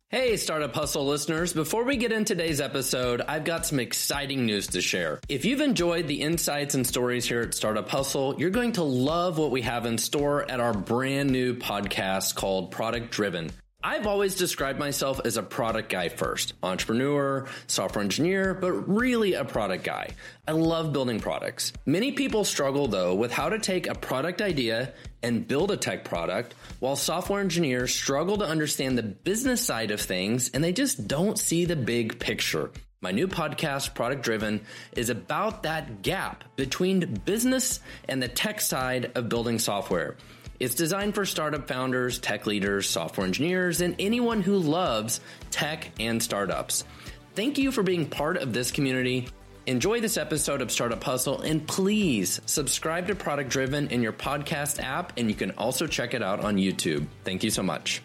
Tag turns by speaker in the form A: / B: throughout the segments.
A: Hey, Startup Hustle listeners. Before we get into today's episode, I've got some exciting news to share. If you've enjoyed the insights and stories here at Startup Hustle, you're going to love what we have in store at our brand new podcast called Product Driven. I've always described myself as a product guy first, entrepreneur, software engineer, but really a product guy. I love building products. Many people struggle though with how to take a product idea and build a tech product, while software engineers struggle to understand the business side of things and they just don't see the big picture. My new podcast, Product Driven, is about that gap between business and the tech side of building software. It's designed for startup founders, tech leaders, software engineers, and anyone who loves tech and startups. Thank you for being part of this community. Enjoy this episode of Startup Hustle, and please subscribe to Product Driven in your podcast app, and you can also check it out on YouTube. Thank you so much.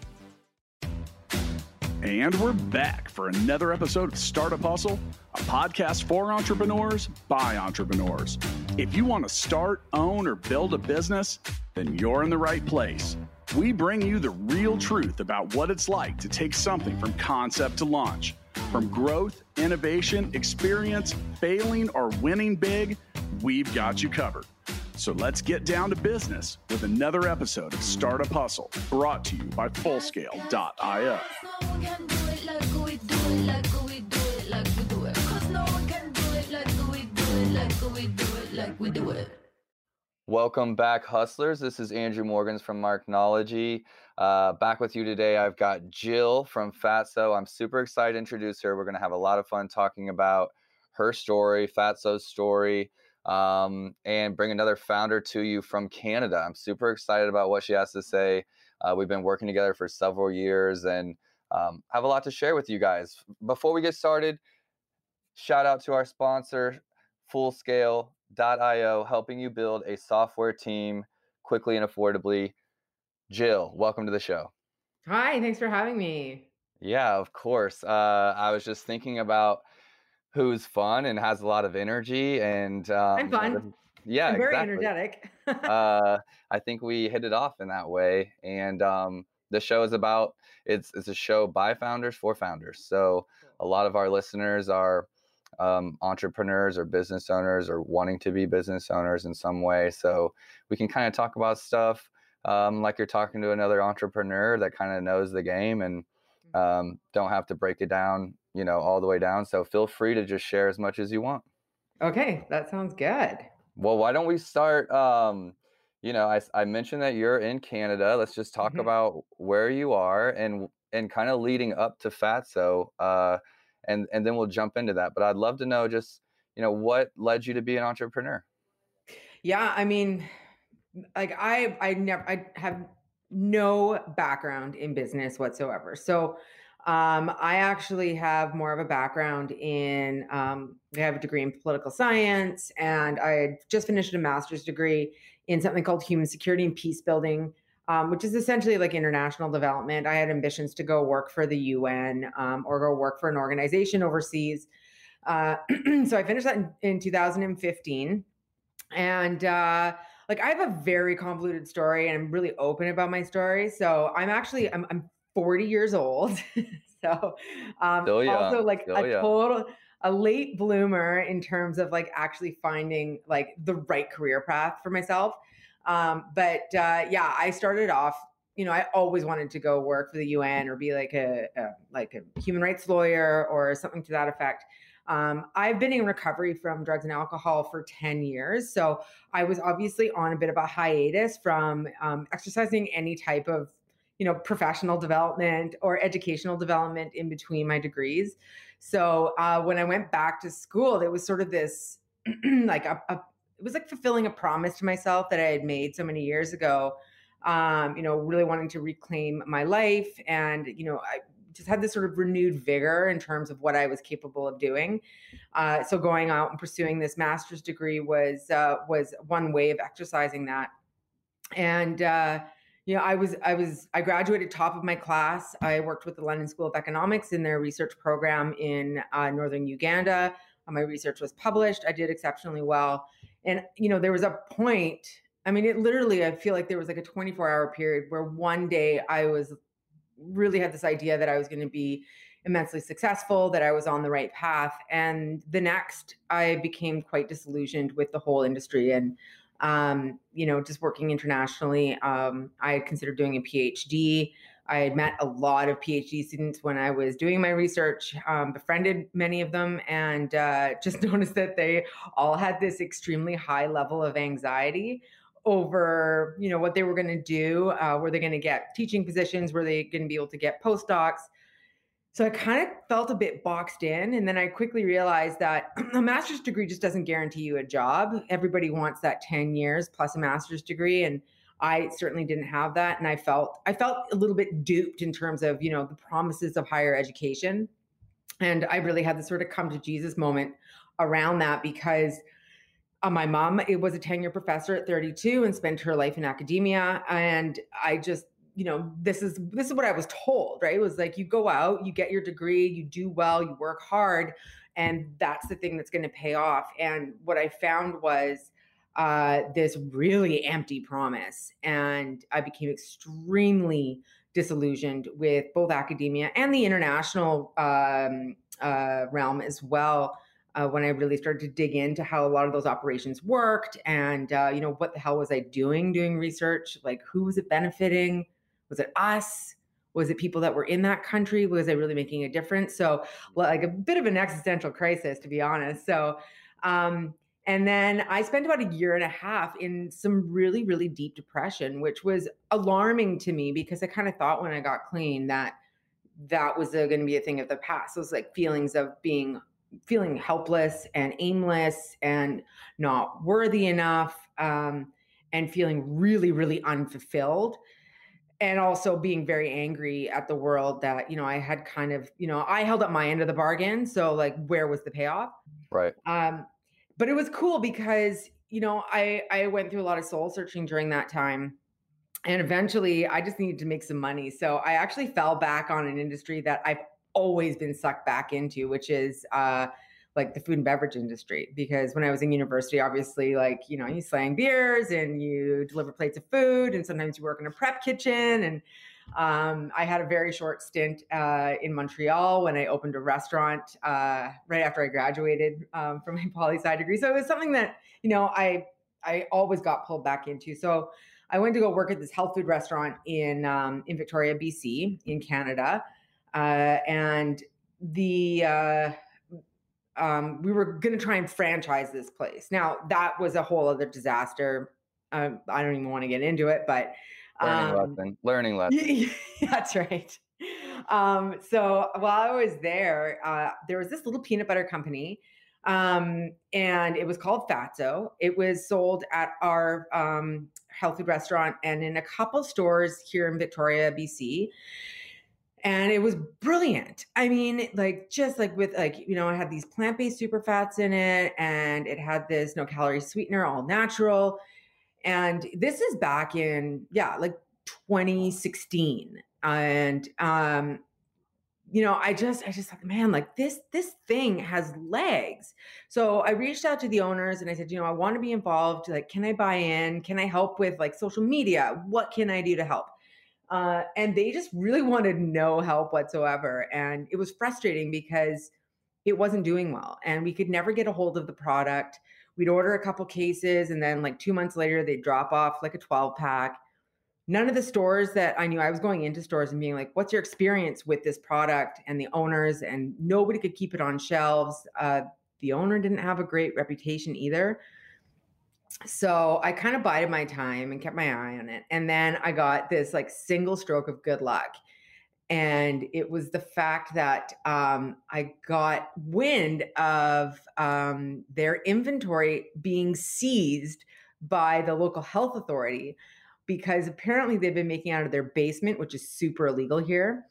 B: And we're back for another episode of Startup Hustle, a podcast for entrepreneurs by entrepreneurs. If you want to start, own, or build a business, then you're in the right place. We bring you the real truth about what it's like to take something from concept to launch. From growth, innovation, experience, failing, or winning big, we've got you covered. So let's get down to business with another episode of Startup Hustle, brought to you by Fullscale.io.
C: Welcome back, hustlers. This is Andrew Morgans from Marknology. Back with you today. I've got Jill from Fatso. I'm super excited to introduce her. We're going to have a lot of fun talking about her story, Fatso's story, and bring another founder to you from Canada. I'm super excited about what she has to say. We've been working together for several years and have a lot to share with you guys. Before we get started, shout out to our sponsor, Fullscale.io, helping you build a software team quickly and affordably. Jill, welcome to the show.
D: Hi, thanks for having me.
C: Yeah, of course. I was just thinking about who's fun and has a lot of energy, and
D: I'm fun.
C: Yeah,
D: I'm very
C: exactly.
D: energetic.
C: I think we hit it off in that way, and the show is about it's a show by founders for founders. So a lot of our listeners are entrepreneurs or business owners or wanting to be business owners in some way. So we can kind of talk about stuff like you're talking to another entrepreneur that kind of knows the game and don't have to break it down, all the way down. So feel free to just share as much as you want. Okay,
D: that sounds good.
C: Well, why don't we start? I mentioned that you're in Canada. Let's just talk about where you are and kind of leading up to Fatso. And then we'll jump into that. But I'd love to know just, what led you to be an entrepreneur?
D: Yeah, I mean, like I have no background in business whatsoever. So I actually have more of a background in, I have a degree in political science, and I had just finished a master's degree in something called human security and peace building, which is essentially like international development. I had ambitions to go work for the UN or go work for an organization overseas. So I finished that in 2015. And I have a very convoluted story, and I'm really open about my story. So I'm 40 years old. So also like a late bloomer in terms of like actually finding like the right career path for myself. I started off, I always wanted to go work for the UN or be like a human rights lawyer or something to that effect. I've been in recovery from drugs and alcohol for 10 years. So I was obviously on a bit of a hiatus from exercising any type of, professional development or educational development in between my degrees. So when I went back to school, there was sort of this it was like fulfilling a promise to myself that I had made so many years ago, really wanting to reclaim my life. And, I just had this sort of renewed vigor in terms of what I was capable of doing. So going out and pursuing this master's degree was one way of exercising that. And, I graduated top of my class. I worked with the London School of Economics in their research program in northern Uganda. My research was published. I did exceptionally well. And, there was a point, I feel like there was like a 24-hour period where one day I was, really had this idea that I was going to be immensely successful, that I was on the right path. And the next, I became quite disillusioned with the whole industry. And, just working internationally, I had considered doing a PhD. I had met a lot of PhD students when I was doing my research, befriended many of them, and just noticed that they all had this extremely high level of anxiety over, what they were going to do. Were they going to get teaching positions? Were they going to be able to get postdocs? So I kind of felt a bit boxed in. And then I quickly realized that a master's degree just doesn't guarantee you a job. Everybody wants that 10 years plus a master's degree. And I certainly didn't have that. And I felt a little bit duped in terms of, the promises of higher education. And I really had this sort of come to Jesus moment around that, because my mom, it was a 10-year professor at 32 and spent her life in academia. And I just, this is what I was told, right? It was like, you go out, you get your degree, you do well, you work hard, and that's the thing that's going to pay off. And what I found was this really empty promise. And I became extremely disillusioned with both academia and the international realm as well. When I really started to dig into how a lot of those operations worked, and what the hell was I doing research? Like, who was it benefiting? Was it us? Was it people that were in that country? Was I really making a difference? So, like, a bit of an existential crisis, to be honest. So, and then I spent about a year and a half in some really, really deep depression, which was alarming to me, because I kind of thought when I got clean that was going to be a thing of the past. It was like feelings of feeling helpless and aimless and not worthy enough, and feeling really, really unfulfilled. And also being very angry at the world that, I had kind of, I held up my end of the bargain. So, like, where was the payoff?
C: Right.
D: But it was cool because, I went through a lot of soul searching during that time. And eventually I just needed to make some money. So I actually fell back on an industry that I've always been sucked back into, which is like the food and beverage industry. Because when I was in university, obviously, like, you slang beers and you deliver plates of food, and sometimes you work in a prep kitchen. And I had a very short stint in Montreal when I opened a restaurant right after I graduated from my poli-sci degree. So it was something that, I always got pulled back into. So I went to go work at this health food restaurant in Victoria, BC, in Canada. And we were going to try and franchise this place. Now, that was a whole other disaster. I don't even want to get into it, but
C: learning lesson.
D: That's right. So while I was there was this little peanut butter company, and it was called Fatso. It was sold at our health food restaurant and in a couple stores here in Victoria, BC. And it was brilliant. I mean, like, just like with like, it had these plant-based super fats in it, and it had this no calorie sweetener, all natural. And this is back in, like 2016. And, I just thought, man, like this thing has legs. So I reached out to the owners and I said, I want to be involved. Like, can I buy in? Can I help with like social media? What can I do to help? And they just really wanted no help whatsoever. And it was frustrating because it wasn't doing well and we could never get a hold of the product. We'd order a couple cases and then like 2 months later, they'd drop off like a 12-pack. None of the stores that I knew, I was going into stores and being like, what's your experience with this product and the owners? And nobody could keep it on shelves. The owner didn't have a great reputation either. So I kind of bided my time and kept my eye on it. And then I got this like single stroke of good luck. And it was the fact that I got wind of their inventory being seized by the local health authority, because apparently they've been making out of their basement, which is super illegal here.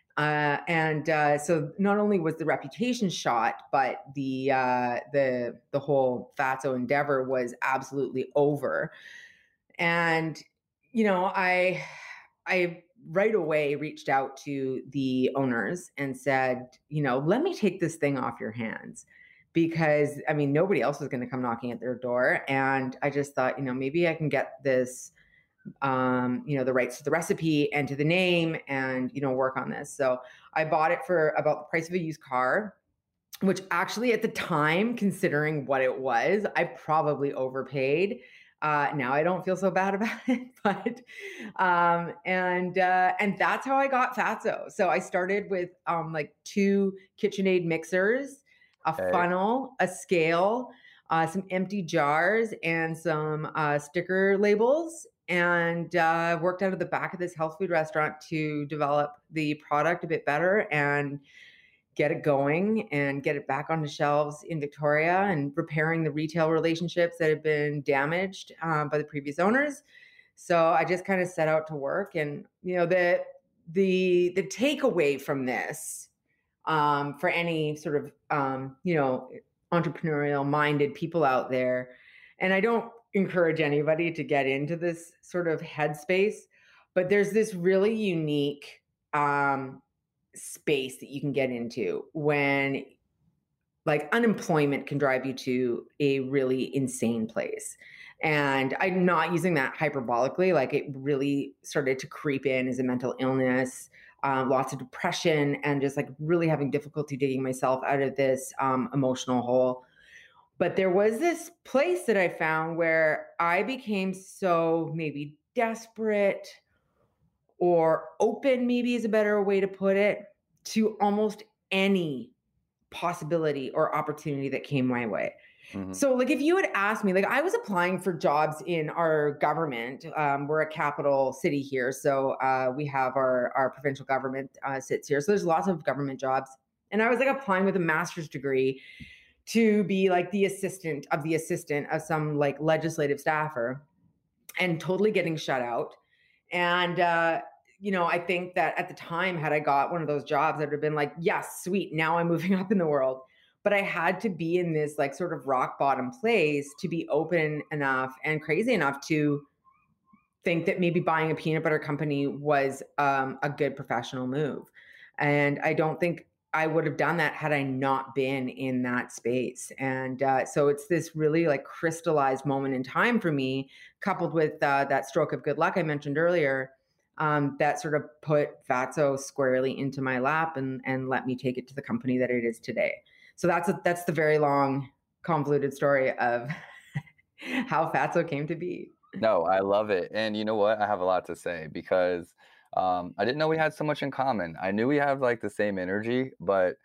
D: So not only was the reputation shot, but the whole Fatso endeavor was absolutely over. And, I right away reached out to the owners and said, let me take this thing off your hands, because nobody else was going to come knocking at their door. And I just thought, maybe I can get this the rights to the recipe and to the name and, work on this. So I bought it for about the price of a used car, which actually at the time, considering what it was, I probably overpaid. Now I don't feel so bad about it, but and that's how I got Fatso. So I started with like 2 KitchenAid mixers, a funnel, a scale, some empty jars, and some sticker labels, and worked out of the back of this health food restaurant to develop the product a bit better and get it going and get it back on the shelves in Victoria, and repairing the retail relationships that had been damaged by the previous owners. So I just kind of set out to work, and the takeaway from this, for any sort of entrepreneurial minded people out there, and I don't encourage anybody to get into this sort of headspace, but there's this really unique space that you can get into when like unemployment can drive you to a really insane place. And I'm not using that hyperbolically, like it really started to creep in as a mental illness, lots of depression, and just like really having difficulty digging myself out of this emotional hole. But there was this place that I found where I became so maybe desperate or open, maybe is a better way to put it, to almost any possibility or opportunity that came my way. Mm-hmm. So like if you had asked me, like I was applying for jobs in our government. We're a capital city here. So we have our provincial government sits here. So there's lots of government jobs. And I was like applying with a master's degree to be like the assistant of some like legislative staffer, and totally getting shut out. And, I think that at the time, had I got one of those jobs, I'd have been like, yes, sweet. Now I'm moving up in the world. But I had to be in this like sort of rock bottom place to be open enough and crazy enough to think that maybe buying a peanut butter company was a good professional move. And I don't think I would have done that had I not been in that space. And so it's this really like crystallized moment in time for me, coupled with that stroke of good luck I mentioned earlier, that sort of put Fatso squarely into my lap and let me take it to the company that it is today. So that's the very long, convoluted story of how Fatso came to be.
C: No, I love it. And you know what? I have a lot to say because I didn't know we had so much in common. I knew we have like the same energy, but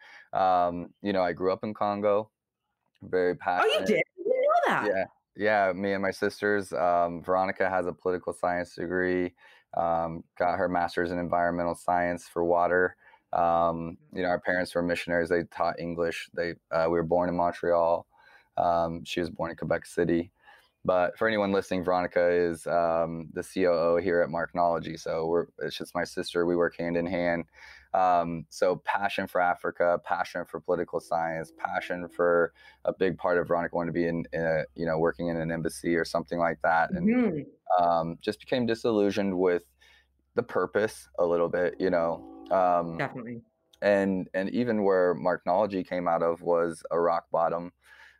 C: I grew up in Congo, very passionate.
D: Oh, you did? I didn't know that.
C: Yeah. Me and my sisters. Veronica has a political science degree, got her master's in environmental science for water. Our parents were missionaries. They taught English. We were born in Montreal. She was born in Quebec City. But for anyone listening, Veronica is the COO here at Marknology. So it's just my sister. We work hand in hand. So passion for Africa, passion for political science, passion for a big part of Veronica wanting to be in working in an embassy or something like that. And just became disillusioned with the purpose a little bit,
D: Definitely.
C: And even where Marknology came out of was a rock bottom.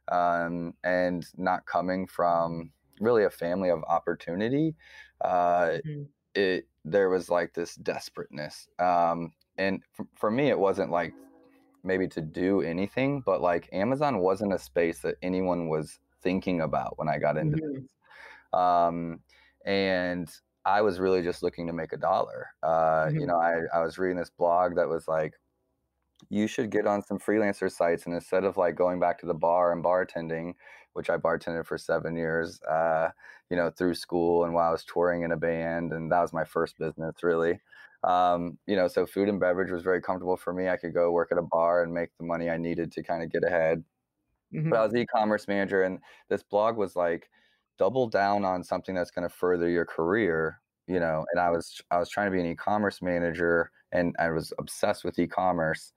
C: And not coming from really a family of opportunity, there was like this desperateness. And for me, it wasn't like maybe to do anything, but like Amazon wasn't a space that anyone was thinking about when I got into this. And I was really just looking to make a dollar. I was reading this blog that was like, you should get on some freelancer sites, and instead of like going back to the bar and bartending, which I bartended for 7 years, through school and while I was touring in a band, and that was my first business really. So food and beverage was very comfortable for me. I could go work at a bar and make the money I needed to kind of get ahead. But I was e-commerce manager, and this blog was like, double down on something that's going to further your career, and I was trying to be an e-commerce manager, and I was obsessed with e-commerce.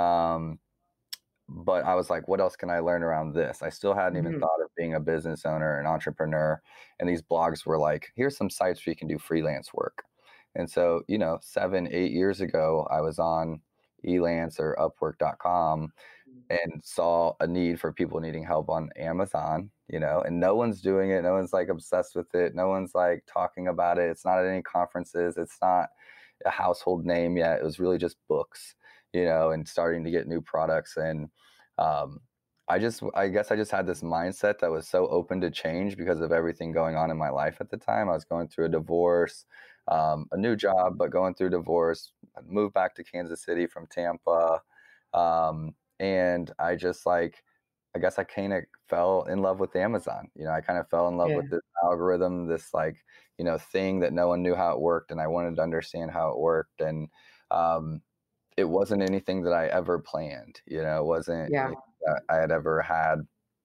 C: But I was like, what else can I learn around this? I still hadn't even thought of being a business owner, an entrepreneur. And these blogs were like, here's some sites where you can do freelance work. And so, 7-8 years ago, I was on Elance or Upwork.com and saw a need for people needing help on Amazon, and no one's doing it. No one's like obsessed with it. No one's like talking about it. It's not at any conferences. It's not a household name yet. It was really just books, and starting to get new products. And I guess I just had this mindset that was so open to change because of everything going on in my life at the time. I was going through a divorce, a new job, but going through divorce. I moved back to Kansas City from Tampa. And I just I guess I kind of fell in love with Amazon. I kind of fell in love with this algorithm, this thing that no one knew how it worked. And I wanted to understand how it worked. And it wasn't anything that I ever planned, it wasn't anything that I had ever had,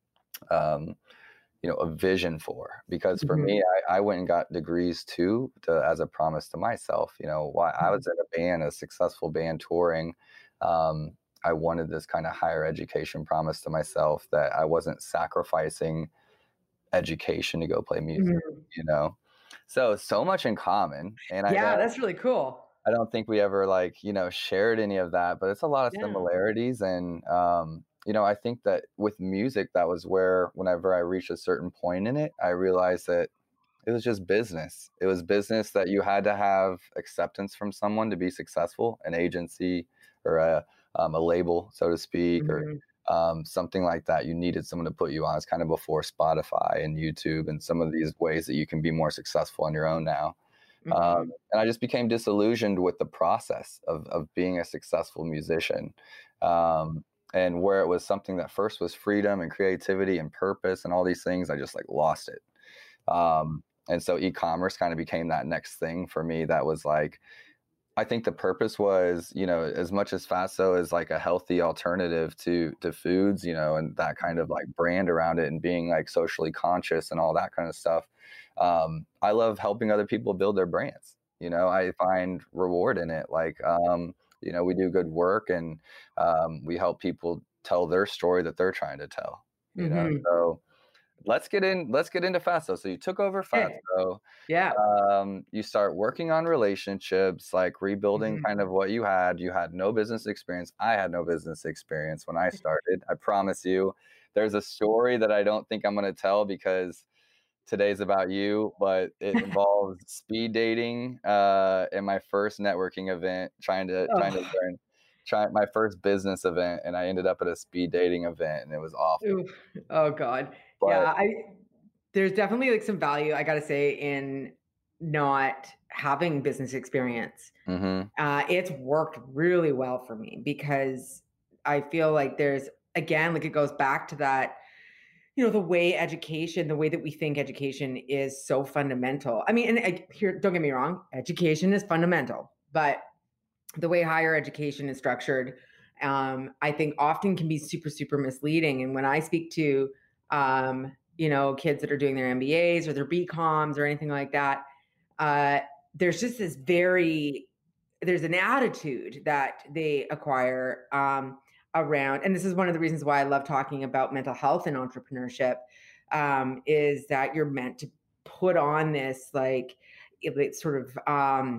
C: a vision for, because for me, I went and got degrees too, as a promise to myself. While I was in a band, a successful band touring, I wanted this kind of higher education promise to myself that I wasn't sacrificing education to go play music, so much in common. And
D: that's really cool.
C: I don't think we ever shared any of that, but it's a lot of similarities. And, I think that with music, that was where, whenever I reached a certain point in it, I realized that it was just business. It was business that you had to have acceptance from someone to be successful, an agency or a label, so to speak, or something like that. You needed someone to put you on. It's kind of before Spotify and YouTube and some of these ways that you can be more successful on your own now. And I just became disillusioned with the process of being a successful musician. And where it was something that first was freedom and creativity and purpose and all these things, I just lost it. And so e-commerce kind of became that next thing for me. That was I think the purpose was, as much as Fatso is a healthy alternative to foods, and that kind of brand around it and being socially conscious and all that kind of stuff. I love helping other people build their brands. I find reward in it. We do good work, and we help people tell their story that they're trying to tell. So let's get into Fatso. So you took over Fatso. You start working on relationships, rebuilding kind of what you had. You had no business experience. I had no business experience when I started. I promise you, there's a story that I don't think I'm going to tell because today's about you, but it involves speed dating in my first networking event, trying to learn my first business event, and I ended up at a speed dating event, and it was awful.
D: Oof. Oh God. But, there's definitely some value, I got to say, in not having business experience. It's worked really well for me because I feel like there's, again, it goes back to that, the way the way that we think education is so fundamental. I mean, and here, don't get me wrong, education is fundamental, but the way higher education is structured, I think often can be super, super misleading. And when I speak to, kids that are doing their MBAs or their BComs or anything like that, there's just there's an attitude that they acquire around, and this is one of the reasons why I love talking about mental health and entrepreneurship, is that you're meant to put on this sort of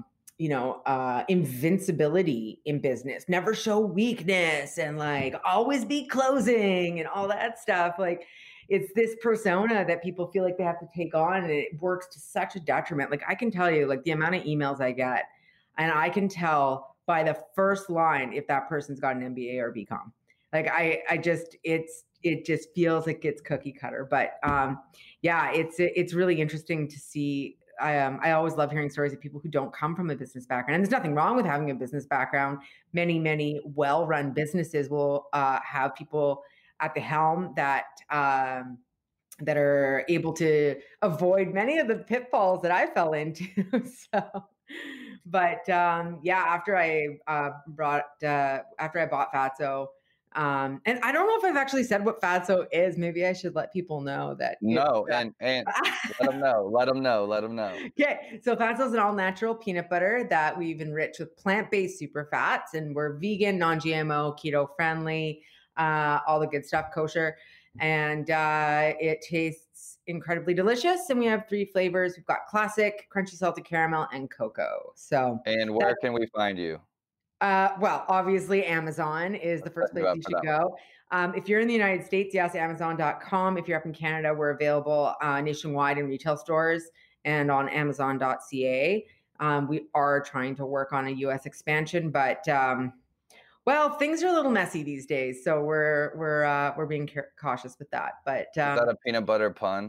D: invincibility in business, never show weakness, and always be closing and all that stuff. It's this persona that people feel like they have to take on, and it works to such a detriment. I can tell you, the amount of emails I get, and I can tell by the first line if that person's got an MBA or BCom. It just feels like it's cookie cutter. But it's really interesting to see. I always love hearing stories of people who don't come from a business background. And there's nothing wrong with having a business background. Many, many well-run businesses will have people at the helm that are able to avoid many of the pitfalls that I fell into. After I bought Fatso, and I don't know if I've actually said what Fatso is. Maybe I should let people know that.
C: No, and let them know.
D: Okay, so Fatso is an all-natural peanut butter that we've enriched with plant-based super fats, and we're vegan, non-GMO, keto-friendly, all the good stuff, kosher, and it tastes incredibly delicious. And we have 3 flavors. We've got classic, crunchy, salted caramel, and cocoa. So,
C: and where can we find you?
D: Well, obviously Amazon is the first place you should go. If you're in the United States, yes, Amazon.com. If you're up in Canada, we're available nationwide in retail stores and on Amazon.ca. We are trying to work on a US expansion, but well, things are a little messy these days, so we're being cautious with that. But
C: is that a peanut butter pun?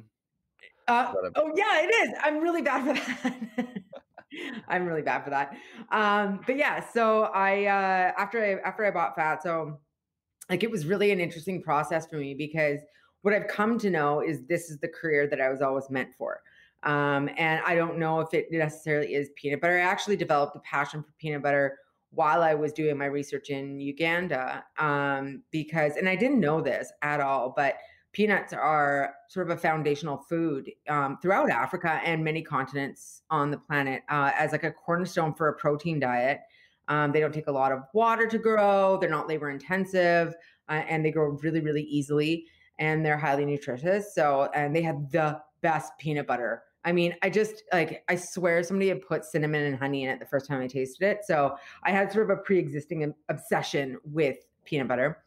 D: Oh yeah, it is. I'm really bad for that. I'm really bad for that. But yeah, so I after I bought Fatso, like it was really an interesting process for me because what I've come to know is this is the career that I was always meant for. And I don't know if it necessarily is peanut butter. I actually developed a passion for peanut butter while I was doing my research in Uganda, because, and I didn't know this at all, but peanuts are sort of a foundational food throughout Africa and many continents on the planet as like a cornerstone for a protein diet. They don't take a lot of water to grow. They're not labor intensive, and they grow really, really easily, and they're highly nutritious. So, and they have the best peanut butter. I mean, I swear somebody had put cinnamon and honey in it the first time I tasted it. So I had sort of a pre-existing obsession with peanut butter.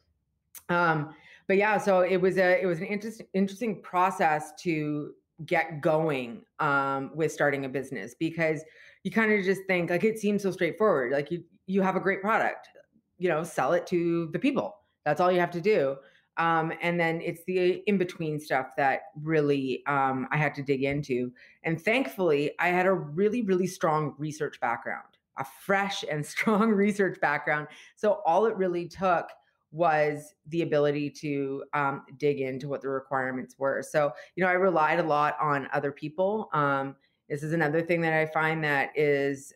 D: But yeah, so it was an interesting process to get going with starting a business, because you kind of just think like it seems so straightforward. Like you have a great product, sell it to the people. That's all you have to do. And then it's the in-between stuff that really I had to dig into. And thankfully, I had a really, really strong research background, a fresh and strong research background. So all it really took was the ability to dig into what the requirements were. So, I relied a lot on other people. This is another thing that I find that is,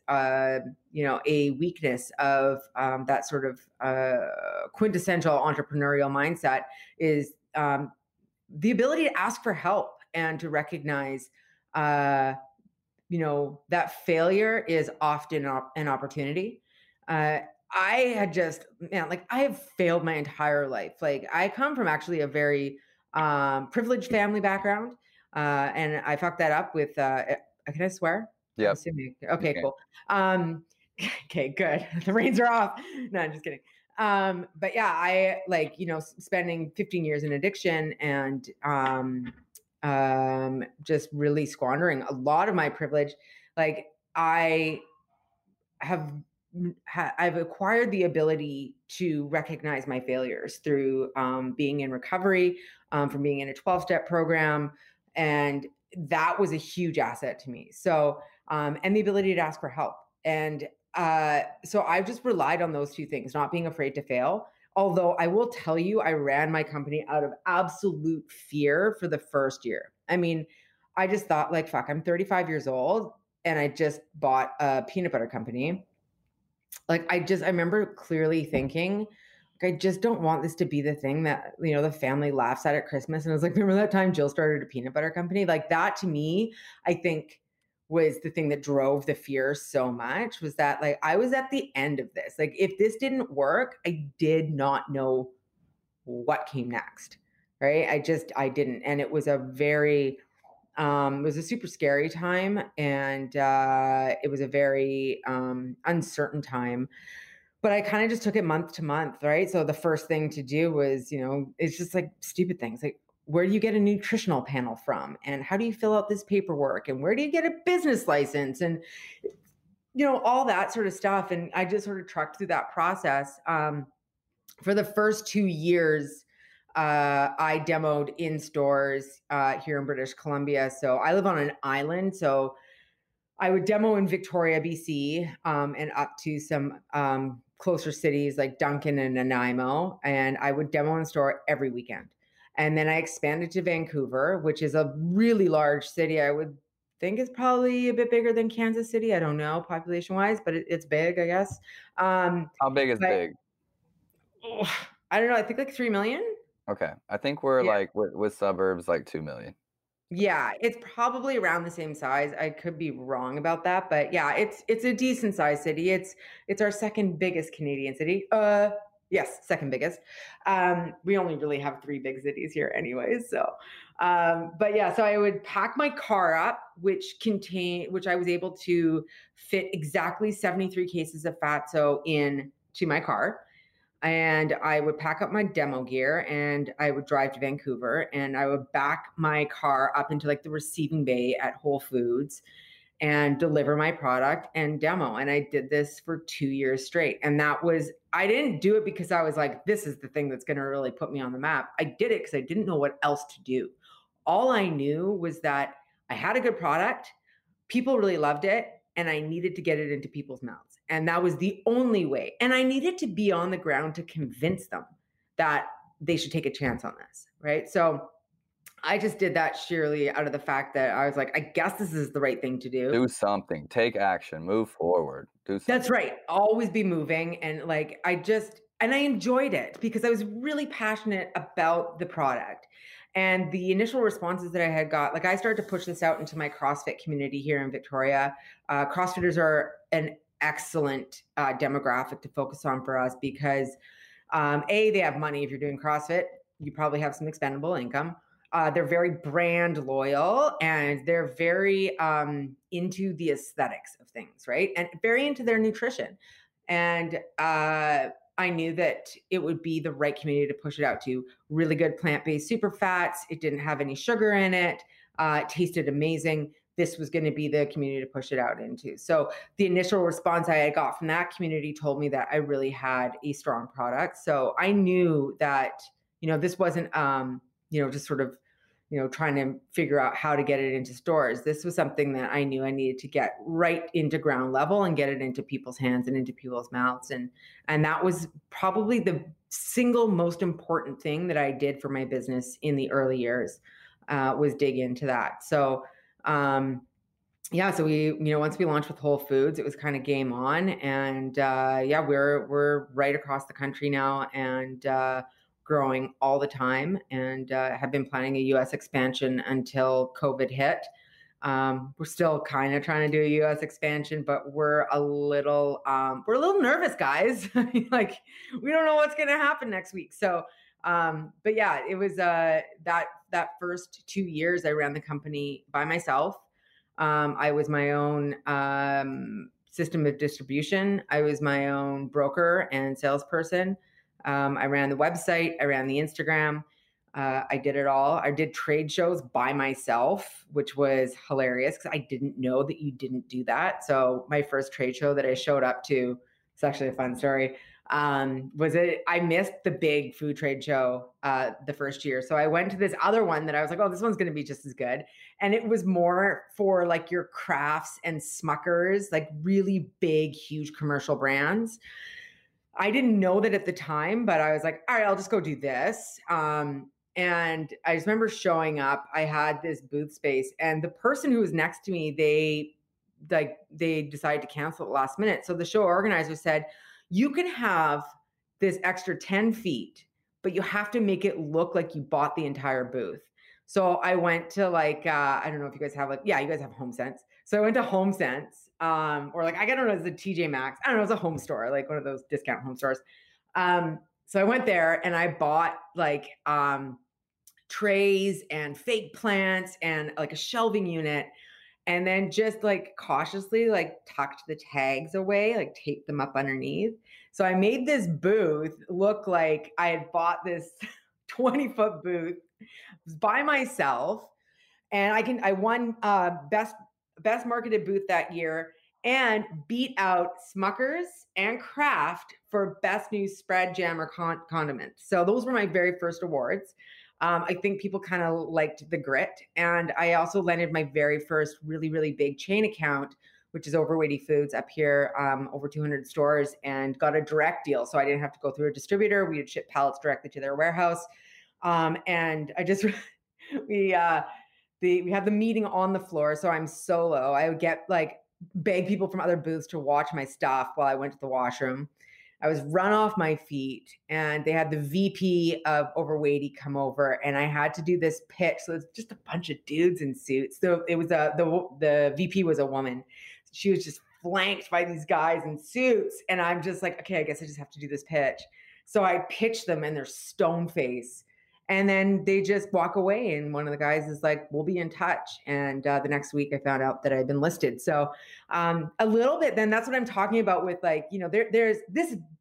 D: a weakness of that sort of quintessential entrepreneurial mindset is the ability to ask for help and to recognize, that failure is often an opportunity. I have failed my entire life. Like I come from actually a very privileged family background. And I fucked that up with, can I swear?
C: Yeah.
D: Okay, cool. Okay, good. The reins are off. No, I'm just kidding. But yeah, I spending 15 years in addiction and just really squandering a lot of my privilege. Like I've acquired the ability to recognize my failures through being in recovery, from being in a 12-step program. And that was a huge asset to me. So, and the ability to ask for help. And so I've just relied on those two things, not being afraid to fail. Although I will tell you, I ran my company out of absolute fear for the first year. I mean, I just thought like, fuck, I'm 35 years old and I just bought a peanut butter company. Like, I remember clearly thinking, I just don't want this to be the thing that, the family laughs at Christmas. And I was like, remember that time Jill started a peanut butter company? Like that to me, I think was the thing that drove the fear so much, was that like, I was at the end of this. Like if this didn't work, I did not know what came next. Right. I didn't. And it was a very, it was a super scary time. And it was a very uncertain time. But I kind of just took it month to month, right? So the first thing to do was, it's just like stupid things. Like, where do you get a nutritional panel from? And how do you fill out this paperwork? And where do you get a business license? And, all that sort of stuff. And I just sort of trucked through that process. For the first 2 years, I demoed in stores here in British Columbia. So I live on an island. So I would demo in Victoria, BC, and up to some closer cities like Duncan and Nanaimo. And I would demo in store every weekend. And then I expanded to Vancouver, which is a really large city. I would think it's probably a bit bigger than Kansas City. I don't know population wise, but it's big, I guess.
C: How big is big?
D: I don't know. I think like 3 million.
C: Okay. I think we're like with suburbs, like 2 million.
D: Yeah, it's probably around the same size. I could be wrong about that, but yeah, it's a decent sized city. It's our second biggest Canadian city. Yes, second biggest. We only really have 3 big cities here anyways. So, but yeah, so I would pack my car up, which I was able to fit exactly 73 cases of Fatso in to my car, and I would pack up my demo gear and I would drive to Vancouver, and I would back my car up into like the receiving bay at Whole Foods and deliver my product and demo. And I did this for 2 years straight. And I didn't do it because I was like, this is the thing that's going to really put me on the map. I did it because I didn't know what else to do. All I knew was that I had a good product, people really loved it, and I needed to get it into people's mouths. And that was the only way. And I needed to be on the ground to convince them that they should take a chance on this, right? So I just did that sheerly out of the fact that I was like, I guess this is the right thing to do.
C: Do something, take action, move forward, do something.
D: That's right. Always be moving. And like, I enjoyed it because I was really passionate about the product. And the initial responses that I had got, like I started to push this out into my CrossFit community here in Victoria. CrossFitters are an excellent demographic to focus on for us because they have money. If you're doing CrossFit, you probably have some expendable income. They're very brand loyal and they're very into the aesthetics of things, right? And very into their nutrition. And I knew that it would be the right community to push it out to. Really good plant-based super fats. It didn't have any sugar in it. It tasted amazing. This was going to be the community to push it out into. So the initial response I had got from that community told me that I really had a strong product. So I knew that, this wasn't, just sort of, trying to figure out how to get it into stores. This was something that I knew I needed to get right into ground level and get it into people's hands and into people's mouths. And that was probably the single most important thing that I did for my business in the early years, was dig into that. So, so we, once we launched with Whole Foods, it was kind of game on. And we're right across the country now and growing all the time, and have been planning a US expansion until COVID hit. We're still kind of trying to do a US expansion, but we're a little nervous, guys. Like, we don't know what's going to happen next week. So, but yeah, it was that first 2 years I ran the company by myself. I was my own system of distribution. I was my own broker and salesperson. I ran the website. I ran the Instagram. I did it all. I did trade shows by myself, which was hilarious because I didn't know that you didn't do that. So my first trade show that I showed up to, it's actually a fun story, I missed the big food trade show the first year. So I went to this other one that I was like, oh, this one's going to be just as good. And it was more for like your Crafts and Smuckers, like really big, huge commercial brands. I didn't know that at the time, but I was like, all right, I'll just go do this. And I just remember showing up. I had this booth space, and the person who was next to me, they decided to cancel at the last minute. So the show organizer said, you can have this extra 10 feet, but you have to make it look like you bought the entire booth. So I went to like, I don't know if you guys have you guys have HomeSense. So I went to HomeSense, or like, I don't know, it's a TJ Maxx. I don't know, it's a home store, like one of those discount home stores. So I went there and I bought like trays and fake plants and like a shelving unit. And then just like cautiously like tucked the tags away, like taped them up underneath. So I made this booth look like I had bought this 20-foot booth by myself. And I won best marketed booth that year and beat out Smuckers and Kraft for best new spread, jam, or condiment. So those were my very first awards. I think people kind of liked the grit. And I also landed my very first really, really big chain account, which is Overweighty Foods up here, over 200 stores, and got a direct deal. So I didn't have to go through a distributor. We would ship pallets directly to their warehouse. And I just, we had the meeting on the floor. So I'm solo. I would beg people from other booths to watch my stuff while I went to the washroom. I was run off my feet, and they had the VP of Overweighty come over, and I had to do this pitch. So it's just a bunch of dudes in suits. So it was the VP was a woman. She was just flanked by these guys in suits. And I'm just like, okay, I guess I just have to do this pitch. So I pitch them and they're stone face. And then they just walk away. And one of the guys is like, we'll be in touch. And the next week I found out that I'd been listed. So a little bit, then that's what I'm talking about with like, there's this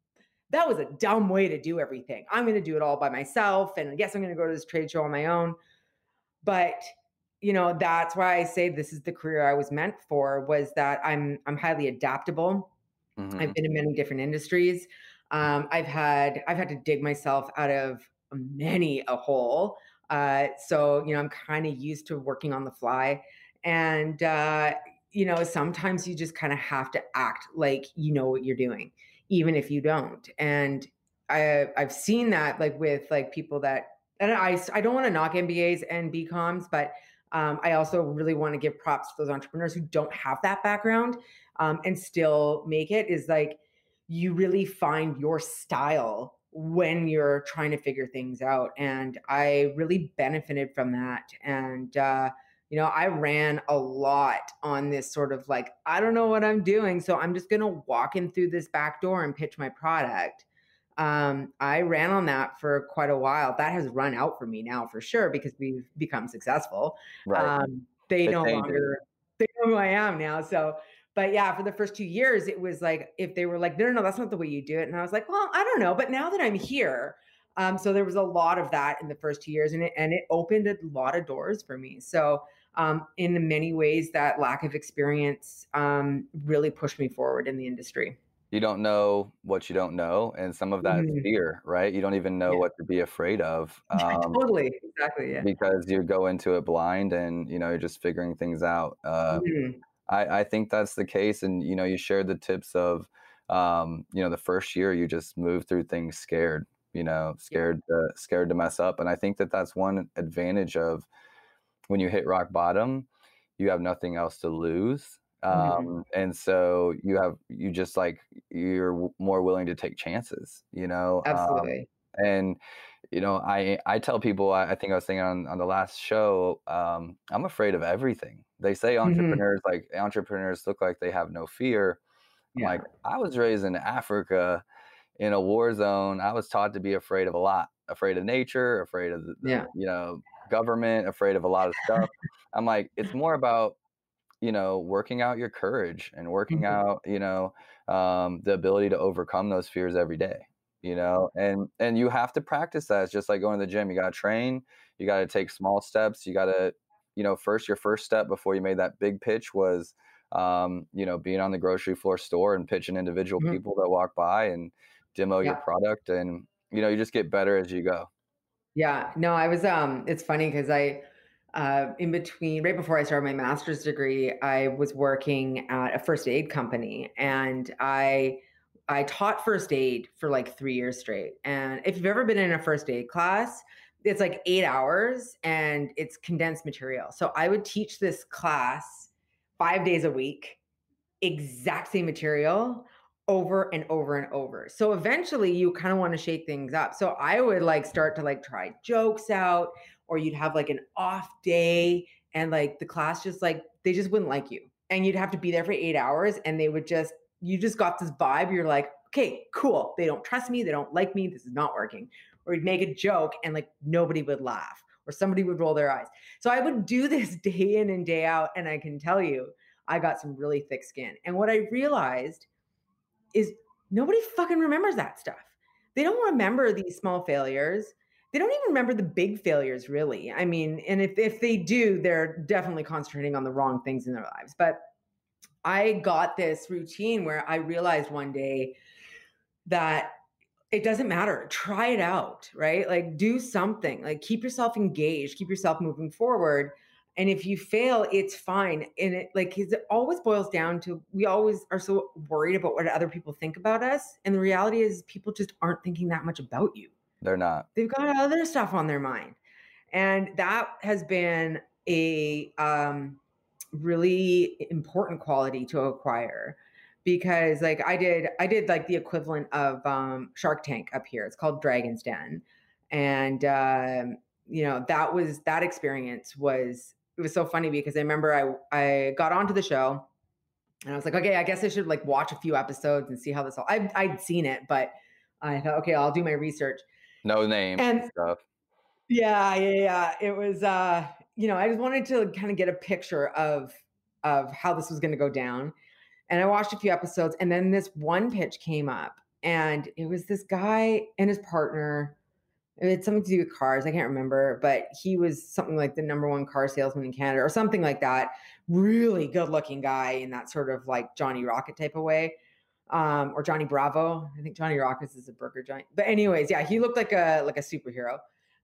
D: that was a dumb way to do everything. I'm going to do it all by myself. And yes, I'm going to go to this trade show on my own. But, that's why I say this is the career I was meant for, was that I'm highly adaptable.
C: Mm-hmm.
D: I've been in many different industries. I've had to dig myself out of many a hole. So, I'm kind of used to working on the fly. And, sometimes you just kind of have to act like you know what you're doing, even if you don't. And I've seen that like with like people that, and I don't want to knock MBAs and BComs, but I also really want to give props to those entrepreneurs who don't have that background and still make it. Is like, you really find your style when you're trying to figure things out. And I really benefited from that. And, I ran a lot on this sort of like, I don't know what I'm doing, so I'm just going to walk in through this back door and pitch my product. I ran on that for quite a while. That has run out for me now for sure, because we've become successful.
C: Right.
D: They no longer, they know who I am now. So, but yeah, for the first 2 years, it was like, if they were like, no, that's not the way you do it. And I was like, well, I don't know. But now that I'm here, so there was a lot of that in the first 2 years, and it opened a lot of doors for me. So in many ways, that lack of experience really pushed me forward in the industry.
C: You don't know what you don't know. And some of that is fear, right? You don't even know what to be afraid of.
D: Totally. Exactly. Yeah.
C: Because you go into it blind and, you're just figuring things out. I think that's the case. And, you shared the tips of, the first year you just moved through things scared, scared to mess up. And I think that that's one advantage of when you hit rock bottom, you have nothing else to lose. And so you're more willing to take chances,
D: Absolutely.
C: And, I tell people, I think I was saying on the last show, I'm afraid of everything. They say entrepreneurs look like they have no fear. I'm like, I was raised in Africa in a war zone. I was taught to be afraid of a lot, afraid of nature, afraid of the government, afraid of a lot of stuff. I'm like, it's more about, working out your courage and working out, the ability to overcome those fears every day, and you have to practice that. It's just like going to the gym. You got to train, you got to take small steps. You got to, your first step before you made that big pitch was, being on the grocery floor store and pitching individual people that walk by and demo your product. And, you just get better as you go. Yeah,
D: no, I was, it's funny because right before I started my master's degree, I was working at a first aid company, and I taught first aid for like 3 years straight. And if you've ever been in a first aid class, it's like 8 hours and it's condensed material. So I would teach this class 5 days a week, exact same material over and over and over. So eventually you kind of want to shake things up. So I would like start to like try jokes out, or you'd have like an off day and like the class just like, they just wouldn't like you. And you'd have to be there for 8 hours and you just got this vibe. You're like, okay, cool. They don't trust me. They don't like me. This is not working. Or you'd make a joke and like nobody would laugh, or somebody would roll their eyes. So I would do this day in and day out. And I can tell you, I got some really thick skin. And what I realized is nobody fucking remembers that stuff. They don't remember these small failures. They don't even remember the big failures, really. I mean, and if they do, they're definitely concentrating on the wrong things in their lives. But I got this routine where I realized one day that it doesn't matter. Try it out, right? Like do something, like keep yourself engaged, keep yourself moving forward. And if you fail, it's fine. And it always boils down to, we always are so worried about what other people think about us. And the reality is people just aren't thinking that much about you.
C: They're not.
D: They've got other stuff on their mind. And that has been a really important quality to acquire, because like I did like the equivalent of Shark Tank up here. It's called Dragon's Den. And, that experience it was so funny, because I remember I got onto the show and I was like, okay, I guess I should like watch a few episodes and see how this all, I'd seen it, but I thought, okay, I'll do my research.
C: No name and stuff.
D: Yeah. It was, I just wanted to kind of get a picture of how this was going to go down. And I watched a few episodes, and then this one pitch came up, and it was this guy and his partner. It had something to do with cars. I can't remember, but he was something like the number one car salesman in Canada or something like that. Really good looking guy in that sort of like Johnny Rocket type of way. Or Johnny Bravo. I think Johnny Rockets is a burger giant. But anyways, yeah, he looked like a superhero.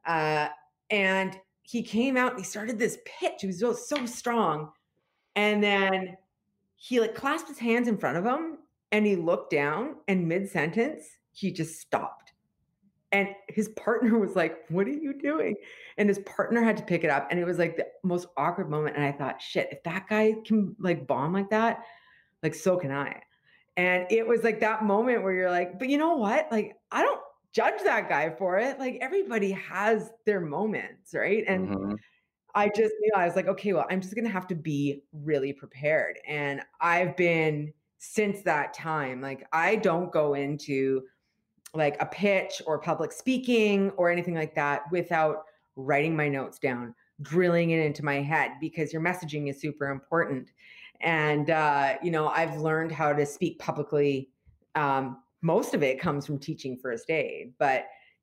D: And he came out and he started this pitch. He was so strong. And then he like clasped his hands in front of him and he looked down and mid-sentence, he just stopped. And his partner was like, "What are you doing?" And his partner had to pick it up. And it was like the most awkward moment. And I thought, shit, if that guy can like bomb like that, like so can I. And it was like that moment where you're like, but you know what? Like, I don't judge that guy for it. Like everybody has their moments, right? And
C: Mm-hmm.
D: I just realized like, okay, well, I'm just going to have to be really prepared. And I've been since that time, like I don't go into like a pitch or public speaking or anything like that without writing my notes down, drilling it into my head because your messaging is super important. And, I've learned how to speak publicly. Most of it comes from teaching first aid, but,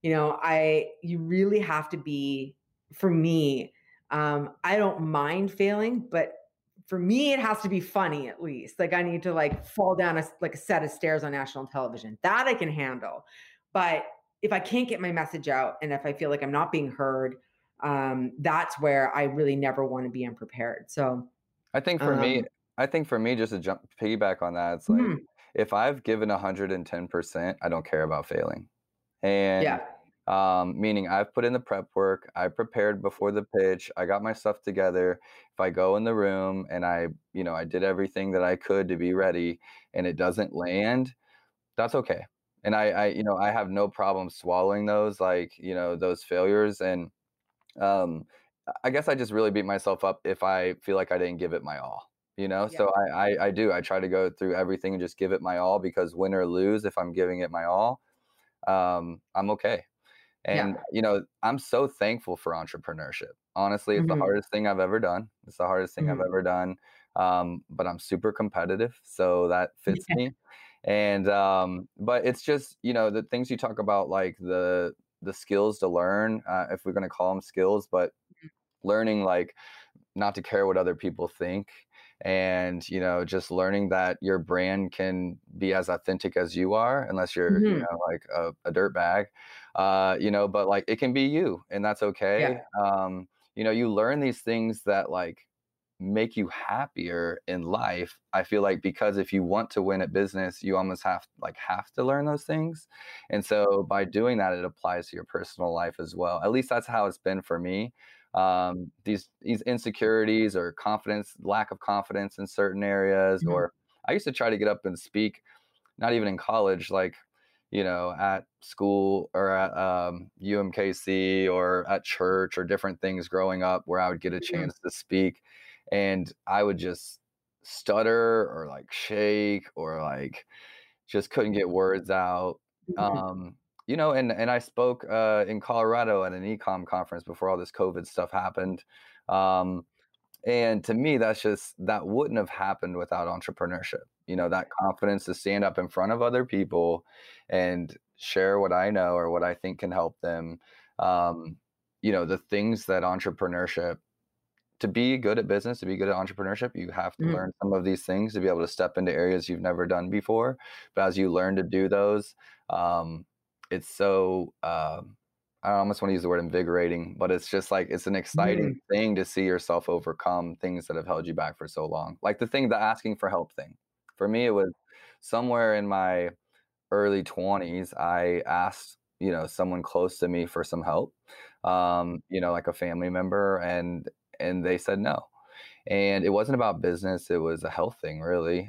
D: you really have to be, for me, I don't mind failing, but for me, it has to be funny at least. Like I need to like fall down a set of stairs on national television. That I can handle. But if I can't get my message out and if I feel like I'm not being heard, that's where I really never want to be unprepared. So
C: I think for me, just to piggyback on that, it's like if I've given 110%, I don't care about failing. And meaning I've put in the prep work, I prepared before the pitch, I got my stuff together. If I go in the room and I did everything that I could to be ready and it doesn't land, that's okay. And I have no problem swallowing those, like, those failures. And I guess I just really beat myself up if I feel like I didn't give it my all, So I try to go through everything and just give it my all, because win or lose, if I'm giving it my all, I'm okay. And, I'm so thankful for entrepreneurship. Honestly, it's the hardest thing I've ever done. It's the hardest thing I've ever done. But I'm super competitive, so that fits me. And, but it's just, the things you talk about, like the skills to learn, if we're going to call them skills, but learning, like, not to care what other people think. And, just learning that your brand can be as authentic as you are, unless you're, like a dirt bag, but like it can be you, and that's okay. You learn these things that like make you happier in life. I feel like, because if you want to win at business, you almost have to learn those things. And so by doing that, it applies to your personal life as well. At least that's how it's been for me. These insecurities or lack of confidence in certain areas, or I used to try to get up and speak, not even in college, like, at school or at UMKC or at church or different things growing up, where I would get a chance to speak and I would just stutter or like shake or like just couldn't get words out. And I spoke in Colorado at an e-com conference before all this COVID stuff happened. And to me, that wouldn't have happened without entrepreneurship. That confidence to stand up in front of other people and share what I know or what I think can help them. The things that entrepreneurship, to be good at business, to be good at entrepreneurship, you have to learn some of these things to be able to step into areas you've never done before. But as you learn to do those, it's so, I almost want to use the word invigorating, but it's just like, it's an exciting thing to see yourself overcome things that have held you back for so long. Like the asking for help thing. For me, it was somewhere in my early 20s, I asked, someone close to me for some help, like a family member, and they said no. And it wasn't about business. It was a health thing, really.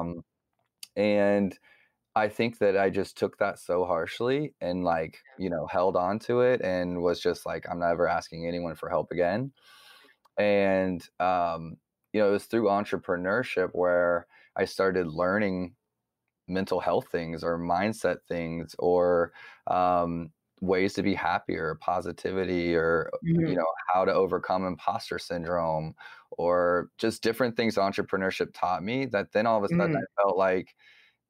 C: And I think that I just took that so harshly and held on to it and was just like, I'm never asking anyone for help again. And, it was through entrepreneurship where I started learning mental health things or mindset things or ways to be happier, positivity, or, how to overcome imposter syndrome, or just different things entrepreneurship taught me that then all of a sudden I felt like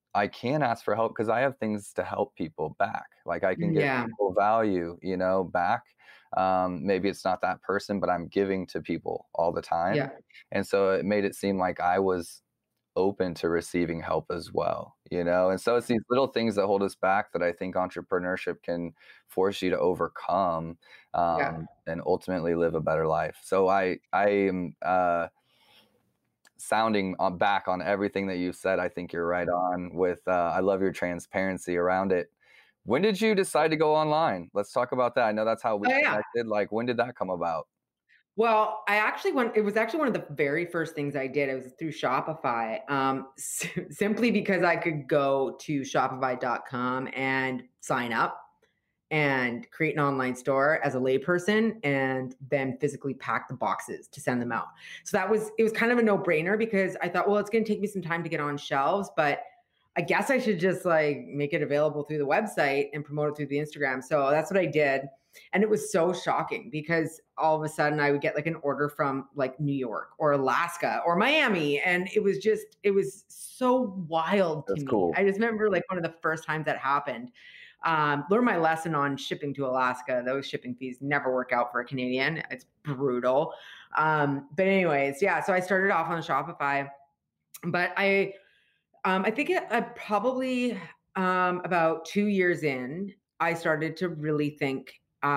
C: I can ask for help because I have things to help people back. Like I can give people value, back. Maybe it's not that person, but I'm giving to people all the time.
D: Yeah.
C: And so it made it seem like I was open to receiving help as well, And so it's these little things that hold us back that I think entrepreneurship can force you to overcome, and ultimately live a better life. So I am, sounding back on everything that you said. I think you're right on with, I love your transparency around it. When did you decide to go online? Let's talk about that. I know that's how we connected. Like, when did that come about?
D: Well, it was actually one of the very first things I did. It was through Shopify, simply because I could go to shopify.com and sign up and create an online store as a layperson and then physically pack the boxes to send them out. So it was kind of a no-brainer because I thought, well, it's going to take me some time to get on shelves, but I guess I should just like make it available through the website and promote it through the Instagram. So that's what I did. And it was so shocking because all of a sudden I would get like an order from like New York or Alaska or Miami. And it was so wild to me.
C: Cool.
D: I just remember like one of the first times that happened. Learned my lesson on shipping to Alaska. Those shipping fees never work out for a Canadian. It's brutal. But anyways, yeah. So I started off on Shopify, but I think I probably about 2 years in, I started to really think.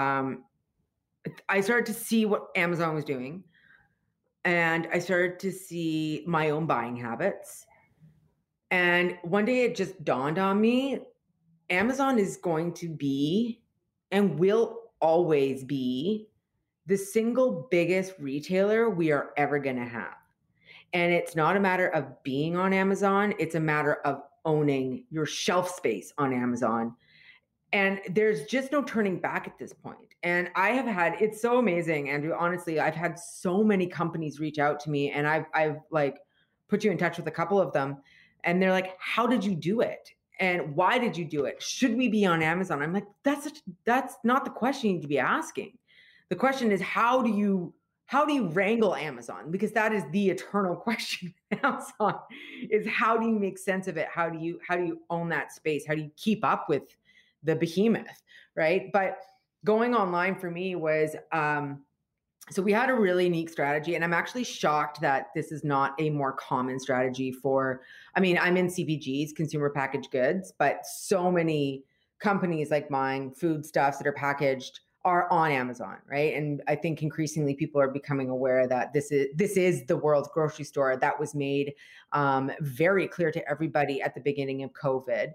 D: I started to see what Amazon was doing, and I started to see my own buying habits. And one day it just dawned on me. Amazon is going to be and will always be the single biggest retailer we are ever going to have. And it's not a matter of being on Amazon. It's a matter of owning your shelf space on Amazon. And there's just no turning back at this point. And it's so amazing, Andrew. Honestly, I've had so many companies reach out to me, and I've like put you in touch with a couple of them. And they're like, how did you do it? And why did you do it? Should we be on Amazon? I'm like, that's not the question you need to be asking. The question is, how do you wrangle Amazon? Because that is the eternal question. Amazon is, how do you make sense of it? How do you own that space? How do you keep up with the behemoth, right? But going online for me was, so we had a really unique strategy, and I'm actually shocked that this is not a more common strategy I'm in CPGs, consumer packaged goods, but so many companies like mine, foodstuffs that are packaged, are on Amazon, right? And I think increasingly people are becoming aware that this is the world's grocery store. That was made very clear to everybody at the beginning of COVID,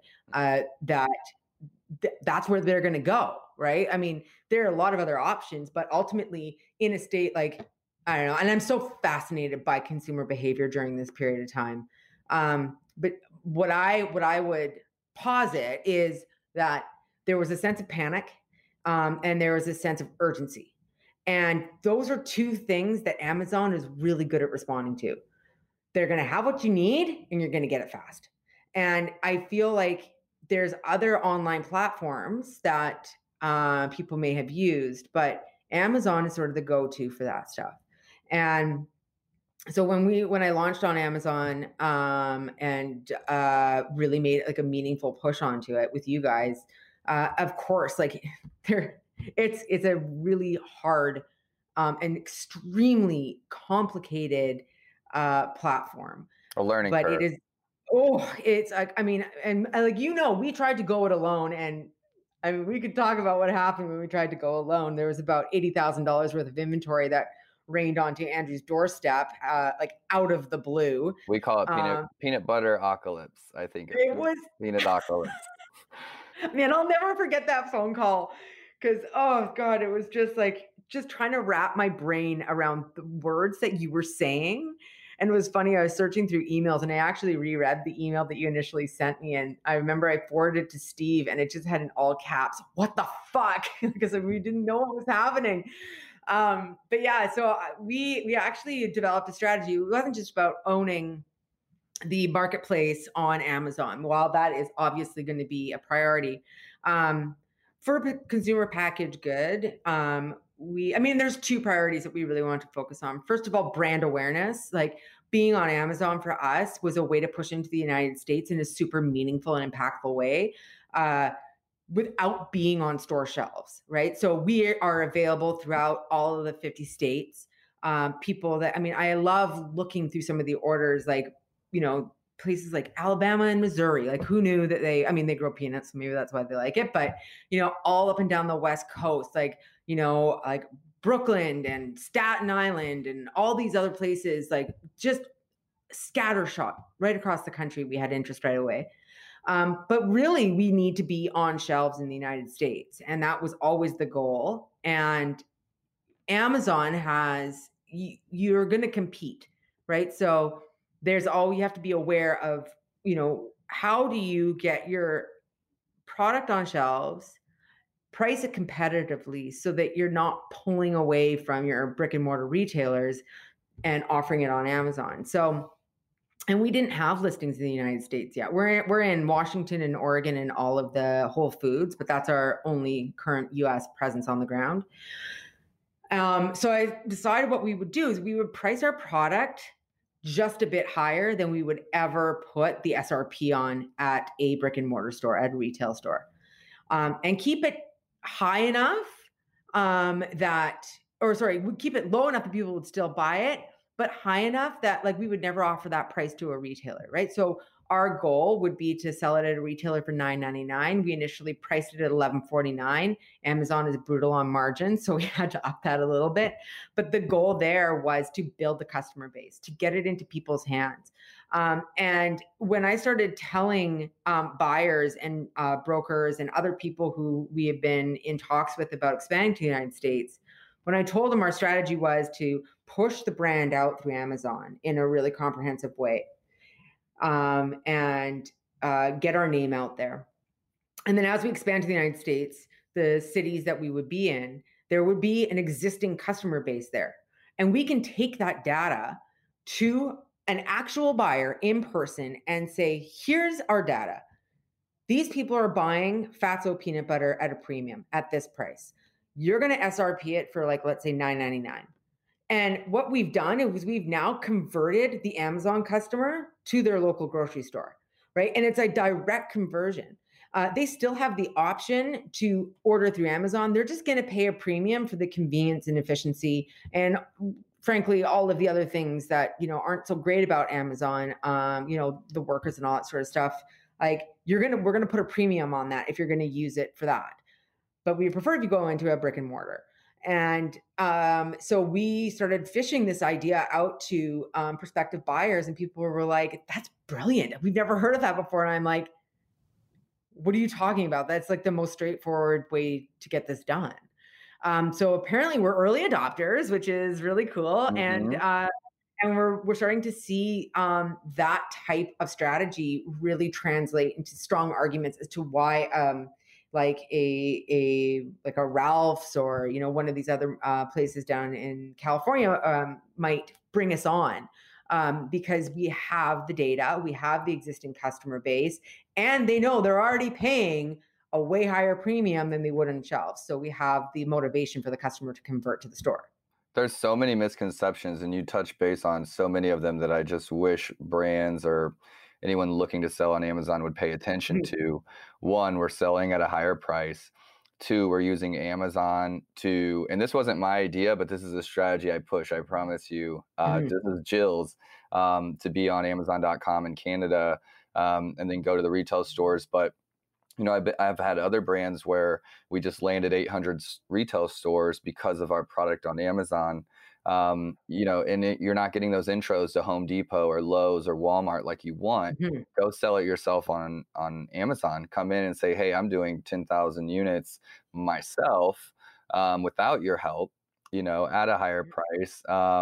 D: that's where they're going to go, right? I mean, there are a lot of other options, but ultimately in a state like, I don't know, and I'm so fascinated by consumer behavior during this period of time. But what I would posit is that there was a sense of panic, and there was a sense of urgency. And those are two things that Amazon is really good at responding to. They're going to have what you need and you're going to get it fast. And I feel like there's other online platforms that people may have used, but Amazon is sort of the go-to for that stuff. And so when I launched on Amazon, and really made like a meaningful push onto it with you guys, of course, like it's a really hard and extremely complicated platform.
C: A learning curve.
D: It is. Oh, it's like, I mean, and like, we tried to go it alone, and I mean, we could talk about what happened when we tried to go alone. There was about $80,000 worth of inventory that rained onto Andrew's doorstep, like out of the blue.
C: We call it peanut butter apocalypse. I think
D: it was
C: peanut apocalypse.
D: Man, I'll never forget that phone call, because, oh God, it was just trying to wrap my brain around the words that you were saying. And it was funny, I was searching through emails, and I actually reread the email that you initially sent me. And I remember I forwarded it to Steve, and it just had in all caps, "What the fuck?" Because we didn't know what was happening. But yeah, so we actually developed a strategy. It wasn't just about owning the marketplace on Amazon. While that is obviously going to be a priority, for a consumer packaged good, there's two priorities that we really want to focus on. First of all, brand awareness. Like, being on Amazon for us was a way to push into the United States in a super meaningful and impactful way. Without being on store shelves, right? So we are available throughout all of the 50 states. People that, I mean, I love looking through some of the orders, like, you know, places like Alabama and Missouri. Like, who knew that they grow peanuts, so maybe that's why they like it. But, you know, all up and down the West Coast, like, you know, like Brooklyn and Staten Island and all these other places, like just scattershot right across the country. We had interest right away. But really, we need to be on shelves in the United States. And that was always the goal. And Amazon has, you're going to compete, right? So you have to be aware of, you know, how do you get your product on shelves, price it competitively so that you're not pulling away from your brick and mortar retailers and offering it on Amazon. So, and we didn't have listings in the United States yet. We're in Washington and Oregon and all of the Whole Foods, but that's our only current US presence on the ground. So I decided what we would do is we would price our product just a bit higher than we would ever put the SRP on at a brick and mortar store, at a retail store, and keep it high enough we'd keep it low enough that people would still buy it, but high enough that like we would never offer that price to a retailer, right? So our goal would be to sell it at a retailer for $9.99. We initially priced it at $11.49. Amazon is brutal on margins, so we had to up that a little bit. But the goal there was to build the customer base, to get it into people's hands. And when I started telling buyers and brokers and other people who we have been in talks with about expanding to the United States, when I told them our strategy was to push the brand out through Amazon in a really comprehensive way, and get our name out there. And then as we expand to the United States, the cities that we would be in, there would be an existing customer base there. And we can take that data to an actual buyer in person and say, here's our data. These people are buying Fatso peanut butter at a premium at this price. You're going to SRP it for like, let's say $9.99. And what we've done is we've now converted the Amazon customer to their local grocery store, right? And it's a direct conversion. They still have the option to order through Amazon. They're just going to pay a premium for the convenience and efficiency, and frankly, all of the other things that, you know, aren't so great about Amazon. You know, the workers and all that sort of stuff. Like we're going to put a premium on that if you're going to use it for that. But we prefer if you go into a brick and mortar. And so we started fishing this idea out to prospective buyers, and people were like, that's brilliant. We've never heard of that before. And I'm like, what are you talking about? That's like the most straightforward way to get this done. So apparently we're early adopters, which is really cool.
C: Mm-hmm.
D: And we're starting to see that type of strategy really translate into strong arguments as to why like a Ralph's or, you know, one of these other places down in California might bring us on, because we have the data, we have the existing customer base, and they know they're already paying a way higher premium than they would on shelves. So we have the motivation for the customer to convert to the store.
C: There's so many misconceptions, and you touch base on so many of them that I just wish brands or anyone looking to sell on Amazon would pay attention to. One, we're selling at a higher price. Two, we're using Amazon to, and this wasn't my idea, but this is a strategy I push, I promise you. This is Jill's, to be on Amazon.com in Canada, and then go to the retail stores. But, you know, I've had other brands where we just landed 800 retail stores because of our product on Amazon. You know, and you're not getting those intros to Home Depot or Lowe's or Walmart like you want. Go sell it yourself on Amazon. Come in and say, hey, I'm doing 10,000 units myself, without your help, you know, at a higher price.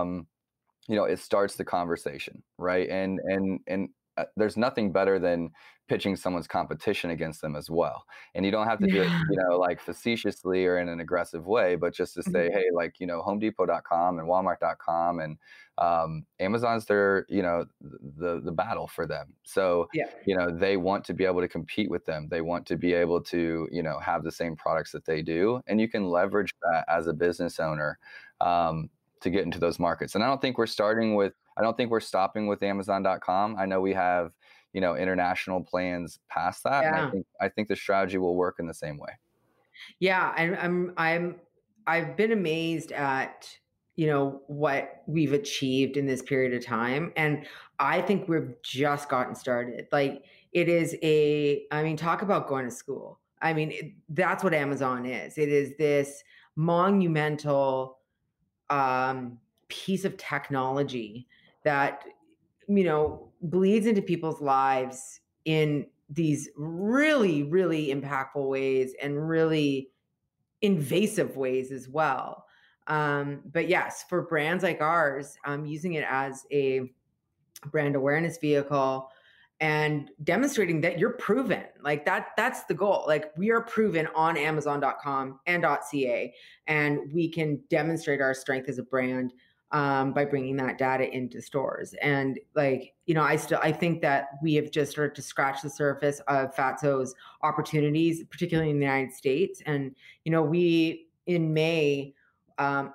C: You know, it starts the conversation, right? And there's nothing better than pitching someone's competition against them as well. And you don't have to do it, you know, like facetiously or in an aggressive way, but just to say, hey, like, you know, HomeDepot.com and Walmart.com and Amazon's their, you know, the battle for them. So, you know, they want to be able to compete with them. They want to be able to, you know, have the same products that they do. And you can leverage that as a business owner to get into those markets. And I don't think we're starting with I don't think we're stopping with Amazon.com. I know we have, international plans past that.
D: Yeah.
C: And I think the strategy will work in the same way.
D: Yeah. And I've been amazed at, what we've achieved in this period of time. And I think we've just gotten started. Like talk about going to school. That's what Amazon is. It is this monumental piece of technology that, bleeds into people's lives in these really, really impactful ways and really invasive ways as well. But yes, for brands like ours, using it as a brand awareness vehicle and demonstrating that you're proven, like that's the goal. Like we are proven on Amazon.com and .ca, and we can demonstrate our strength as a brand by bringing that data into stores. And I think that we have just started to scratch the surface of Fatso's opportunities, particularly in the United States. And, we in May, at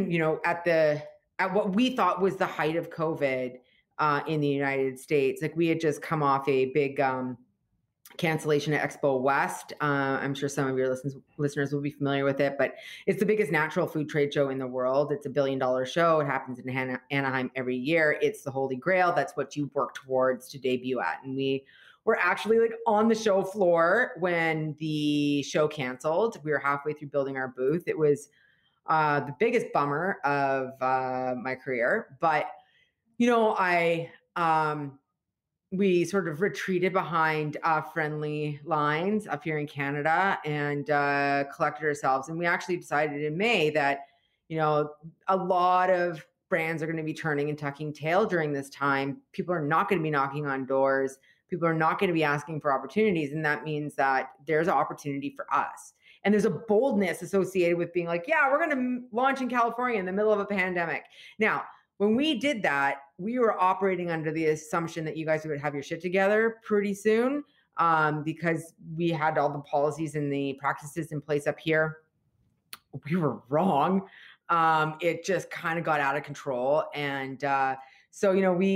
D: what we thought was the height of COVID in the United States, like we had just come off a big cancellation at Expo West. I'm sure some of your listeners will be familiar with it, but it's the biggest natural food trade show in the world. It's $1 billion show. It happens in Anaheim every year. It's the Holy Grail. That's what you work towards to debut at. And we were actually like on the show floor when the show canceled. We were halfway through building our booth. It was the biggest bummer of my career, but we sort of retreated behind friendly lines up here in Canada and collected ourselves. And we actually decided in May that, a lot of brands are going to be turning and tucking tail during this time. People are not going to be knocking on doors. People are not going to be asking for opportunities. And that means that there's an opportunity for us. And there's a boldness associated with being like, yeah, we're going to launch in California in the middle of a pandemic. Now, when we did that, we were operating under the assumption that you guys would have your shit together pretty soon because we had all the policies and the practices in place up here. We were wrong. It just kind of got out of control. And so,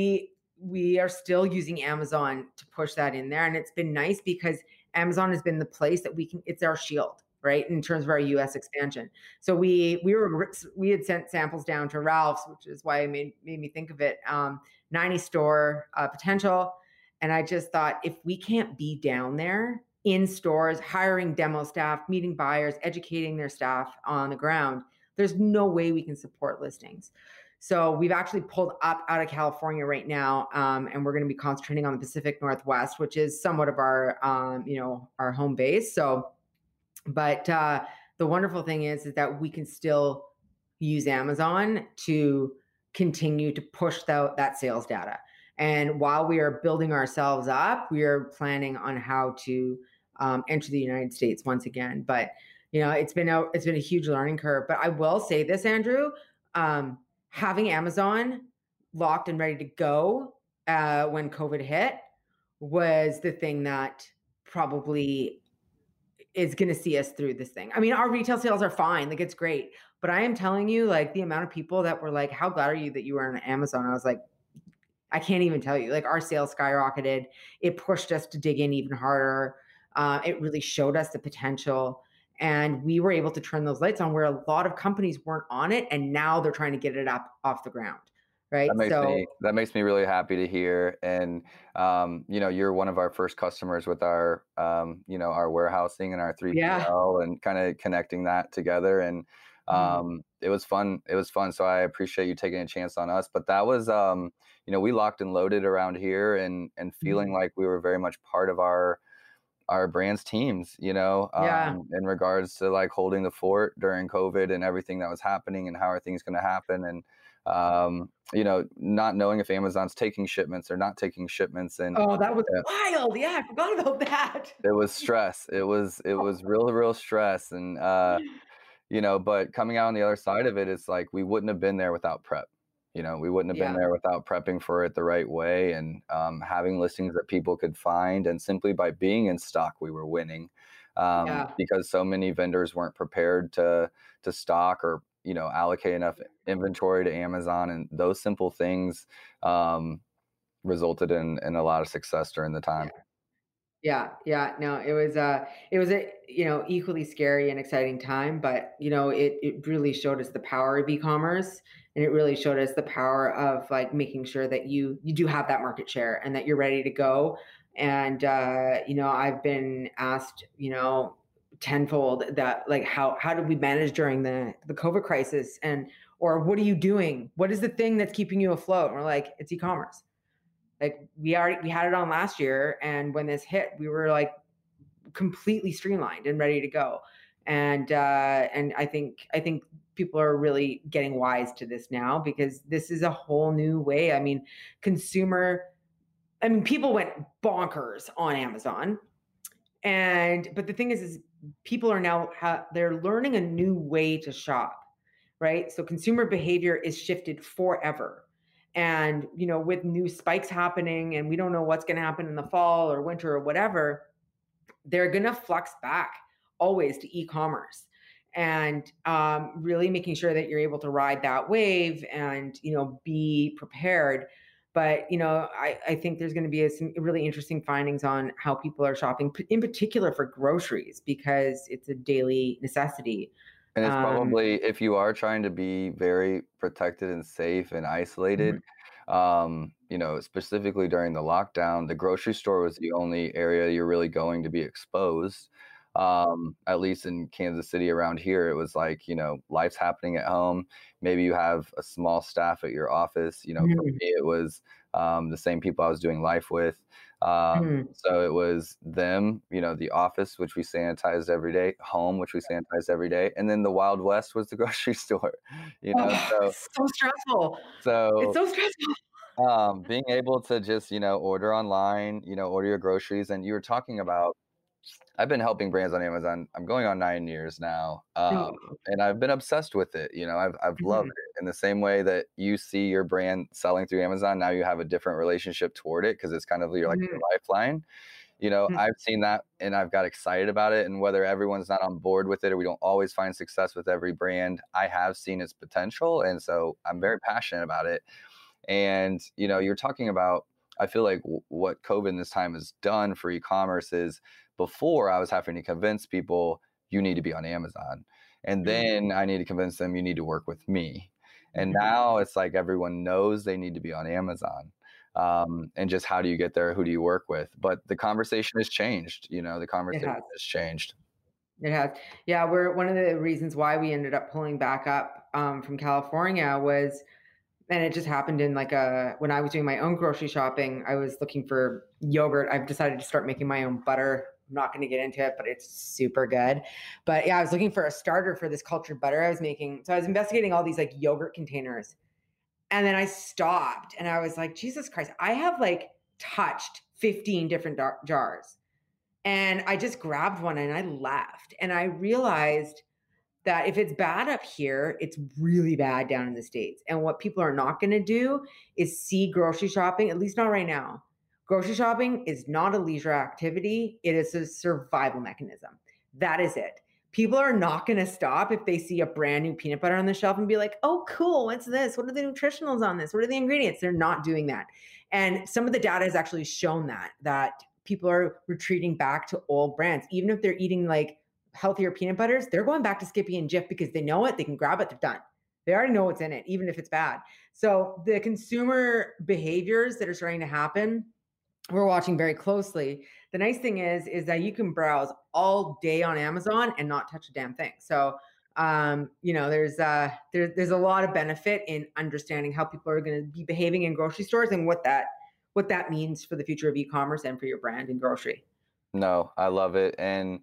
D: we are still using Amazon to push that in there. And it's been nice because Amazon has been the place that it's our shield, right? In terms of our US expansion. So we had sent samples down to Ralph's, which is why it made me think of it, 90 store potential. And I just thought, if we can't be down there in stores, hiring demo staff, meeting buyers, educating their staff on the ground, there's no way we can support listings. So we've actually pulled up out of California right now, and we're going to be concentrating on the Pacific Northwest, which is somewhat of our, our home base. So, but the wonderful thing is that we can still use Amazon to continue to push that sales data. And while we are building ourselves up, we are planning on how to enter the United States once again. But it's been a huge learning curve. But I will say this, Andrew. Having Amazon locked and ready to go when COVID hit was the thing that probably is going to see us through this thing. I mean, our retail sales are fine. Like, it's great. But I am telling you, like, the amount of people that were like, how glad are you that you were on Amazon? I was like, I can't even tell you. Like, our sales skyrocketed. It pushed us to dig in even harder. It really showed us the potential. And we were able to turn those lights on where a lot of companies weren't on it. And now they're trying to get it up off the ground. Right.
C: That makes me really happy to hear. And, you're one of our first customers with our, our warehousing and our 3PL and kind of connecting that together. And it was fun. It was fun. So I appreciate you taking a chance on us. But that was, we locked and loaded around here and feeling like we were very much part of our brand's teams, in regards to like holding the fort during COVID and everything that was happening and how are things going to happen. And, not knowing if Amazon's taking shipments or not taking shipments. And
D: that was wild. Yeah. I forgot about that.
C: It was stress. It was real stress. And, but coming out on the other side of it, it's like, we wouldn't have been there without prep. We wouldn't have been there without prepping for it the right way and having listings that people could find. And simply by being in stock, we were winning because so many vendors weren't prepared to stock or, allocate enough inventory to Amazon, and those simple things resulted in a lot of success during the time.
D: Yeah. No, it was a, equally scary and exciting time, but it really showed us the power of e-commerce, and it really showed us the power of like making sure that you do have that market share and that you're ready to go. And I've been asked, tenfold that like how did we manage during the COVID crisis, or what are you doing? What is the thing that's keeping you afloat? And we're like, it's e-commerce. Like we had it on last year, and when this hit, we were like completely streamlined and ready to go. And I think people are really getting wise to this now, because this is a whole new way. I mean, people went bonkers on Amazon, but the thing is people are now they're learning a new way to shop, right? So consumer behavior is shifted forever. And, with new spikes happening, and we don't know what's going to happen in the fall or winter or whatever, they're going to flux back always to e-commerce, and really making sure that you're able to ride that wave and, be prepared. But, I think there's going to be some really interesting findings on how people are shopping, in particular for groceries, because it's a daily necessity.
C: And it's probably, if you are trying to be very protected and safe and isolated, specifically during the lockdown, the grocery store was the only area you're really going to be exposed. At least in Kansas City around here, it was like, life's happening at home. Maybe you have a small staff at your office. For me, it was the same people I was doing life with. So it was them, the office, which we sanitized every day, home, which we sanitized every day. And then the Wild West was the grocery store,
D: It's so stressful. It's so stressful.
C: Being able to just, order online, order your groceries. And you were talking about, I've been helping brands on Amazon. I'm going on 9 years now. And I've been obsessed with it. I've loved it in the same way that you see your brand selling through Amazon. Now you have a different relationship toward it, because it's kind of your lifeline. I've seen that and I've got excited about it. And whether everyone's not on board with it, or we don't always find success with every brand, I have seen its potential. And so I'm very passionate about it. And, you're talking about, I feel like what COVID in this time has done for e-commerce is, before I was having to convince people you need to be on Amazon. And then I need to convince them you need to work with me. And now it's like everyone knows they need to be on Amazon. And just how do you get there? Who do you work with? But the conversation has changed. The conversation has changed.
D: It has. Yeah. One of the reasons why we ended up pulling back up from California was, and it just happened in when I was doing my own grocery shopping, I was looking for yogurt. I've decided to start making my own butter. I'm not going to get into it, but it's super good. But yeah, I was looking for a starter for this cultured butter I was making. So I was investigating all these yogurt containers. And then I stopped and I was like, Jesus Christ, I have touched 15 different jars. And I just grabbed one and I left. And I realized that if it's bad up here, it's really bad down in the States. And what people are not going to do is see grocery shopping, at least not right now. Grocery shopping is not a leisure activity. It is a survival mechanism. That is it. People are not going to stop if they see a brand new peanut butter on the shelf and be like, oh, cool. What's this? What are the nutritionals on this? What are the ingredients? They're not doing that. And some of the data has actually shown that people are retreating back to old brands. Even if they're eating healthier peanut butters, they're going back to Skippy and Jif because they know it. They can grab it. They're done. They already know what's in it, even if it's bad. So the consumer behaviors that are starting to happen, we're watching very closely. The nice thing is that you can browse all day on Amazon and not touch a damn thing. So, there's a lot of benefit in understanding how people are going to be behaving in grocery stores and what that means for the future of e-commerce and for your brand in grocery.
C: No, I love it. And,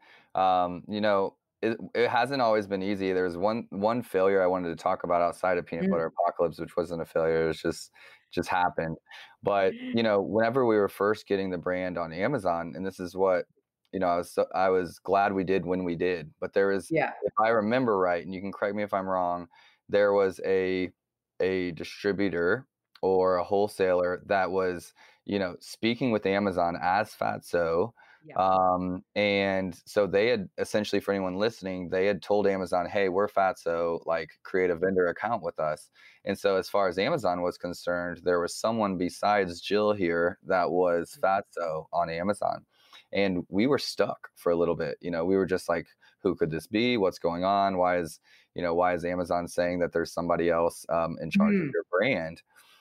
C: it hasn't always been easy. There's one failure I wanted to talk about outside of Peanut Butter Apocalypse, which wasn't a failure. It was just happened. But, whenever we were first getting the brand on Amazon, and this is what, I was glad we did when we did, but there is, if I remember right, and you can correct me if I'm wrong, there was a distributor or a wholesaler that was, speaking with Amazon as Fatso, And so they had essentially, for anyone listening, they had told Amazon, hey, we're Fatso, like create a vendor account with us. And so as far as Amazon was concerned, there was someone besides Jill here that was Fatso on Amazon. And we were stuck for a little bit. We were just like, who could this be? What's going on? Why is Amazon saying that there's somebody else in charge of your brand?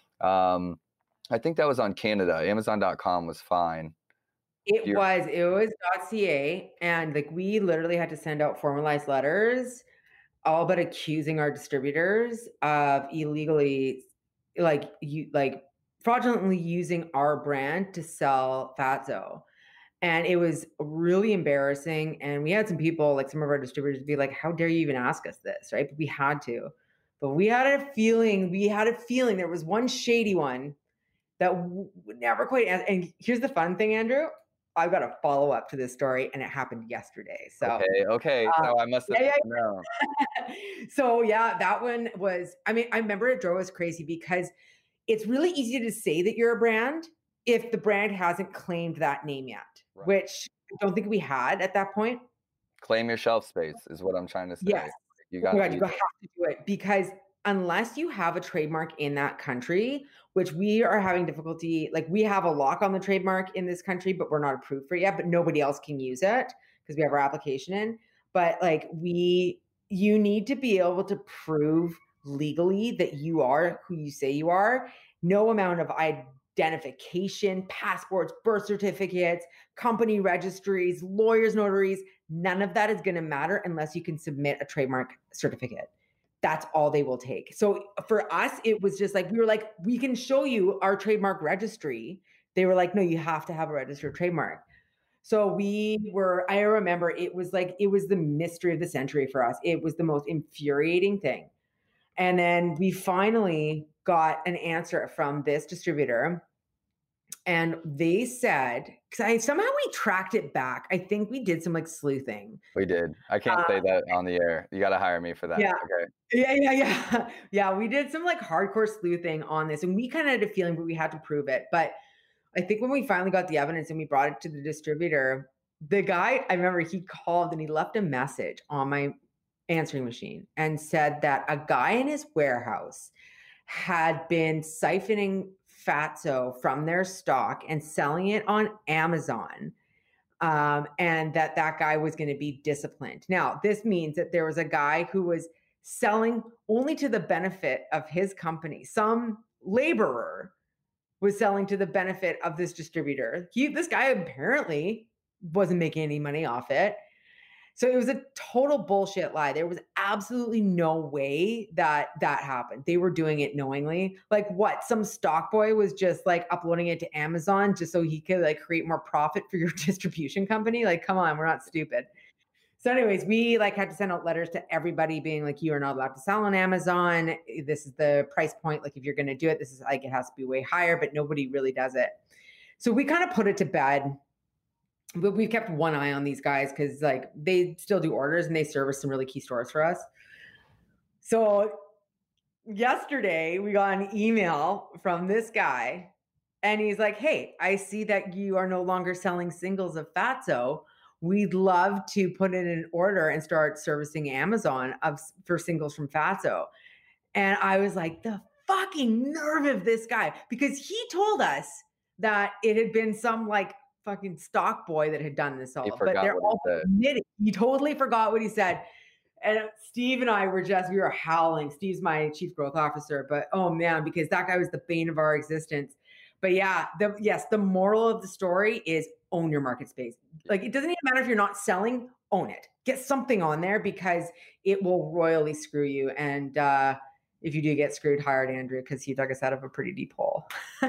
C: I think that was on Canada. Amazon.com was fine.
D: It was .ca, and like we literally had to send out formalized letters, all but accusing our distributors of illegally, fraudulently using our brand to sell Fatso. And it was really embarrassing. And we had some people, like some of our distributors, be like, "How dare you even ask us this?" Right? But we had to. But we had a feeling there was one shady one that would never quite. And here's the fun thing, Andrew. I've got a follow up to this story, and it happened yesterday. So
C: okay. So I must have known.
D: So yeah, that one was. I mean, I remember it drove us crazy because it's really easy to say that you're a brand if the brand hasn't claimed that name yet, right. Which I don't think we had at that point.
C: Claim your shelf space is what I'm trying to say.
D: Yes, you have to do it because unless you have a trademark in that country, which we are having difficulty, like we have a lock on the trademark in this country, but we're not approved for it yet, but nobody else can use it because we have our application in. But like you need to be able to prove legally that you are who you say you are. No amount of identification, passports, birth certificates, company registries, lawyers, notaries, none of that is going to matter unless you can submit a trademark certificate. That's all they will take. So for us, it was just like, we were like, we can show you our trademark registry. They were like, no, you have to have a registered trademark. So I remember it was the mystery of the century for us. It was the most infuriating thing. And then we finally got an answer from this distributor. And they said, because somehow we tracked it back. I think we did some like sleuthing.
C: We did. I can't say that on the air. You got to hire me for that.
D: Yeah.
C: Okay.
D: Yeah. Yeah. We did some like hardcore sleuthing on this, and we kind of had a feeling, but we had to prove it. But I think when we finally got the evidence and we brought it to the distributor, the guy, I remember he called and he left a message on my answering machine and said that a guy in his warehouse had been siphoning Fatso from their stock and selling it on Amazon, and that guy was going to be disciplined. Now, this means that there was a guy who was selling only to the benefit of his company. Some laborer was selling to the benefit of this distributor. This guy apparently wasn't making any money off it. So it was a total bullshit lie. There was absolutely no way that happened. They were doing it knowingly. Like what? Some stock boy was just like uploading it to Amazon just so he could like create more profit for your distribution company. Like, come on, we're not stupid. So anyways, we like had to send out letters to everybody being like, you are not allowed to sell on Amazon. This is the price point. Like if you're going to do it, this is like, it has to be way higher, but nobody really does it. So we kind of put it to bed. But we've kept one eye on these guys because like they still do orders and they service some really key stores for us. So yesterday we got an email from this guy and he's like, hey, I see that you are no longer selling singles of Fatso. We'd love to put in an order and start servicing Amazon for singles from Fatso. And I was like, the fucking nerve of this guy, because he told us that it had been some like fucking stock boy that had done this all, but they're all admitting he totally forgot what he said. And Steve and I we were howling. Steve's my chief growth officer, but oh man, because that guy was the bane of our existence. But yeah, the moral of the story is own your market space. Like it doesn't even matter if you're not selling, own it. Get something on there because it will royally screw you. And if you do get screwed, hire Andrew because he dug us out of a pretty deep hole.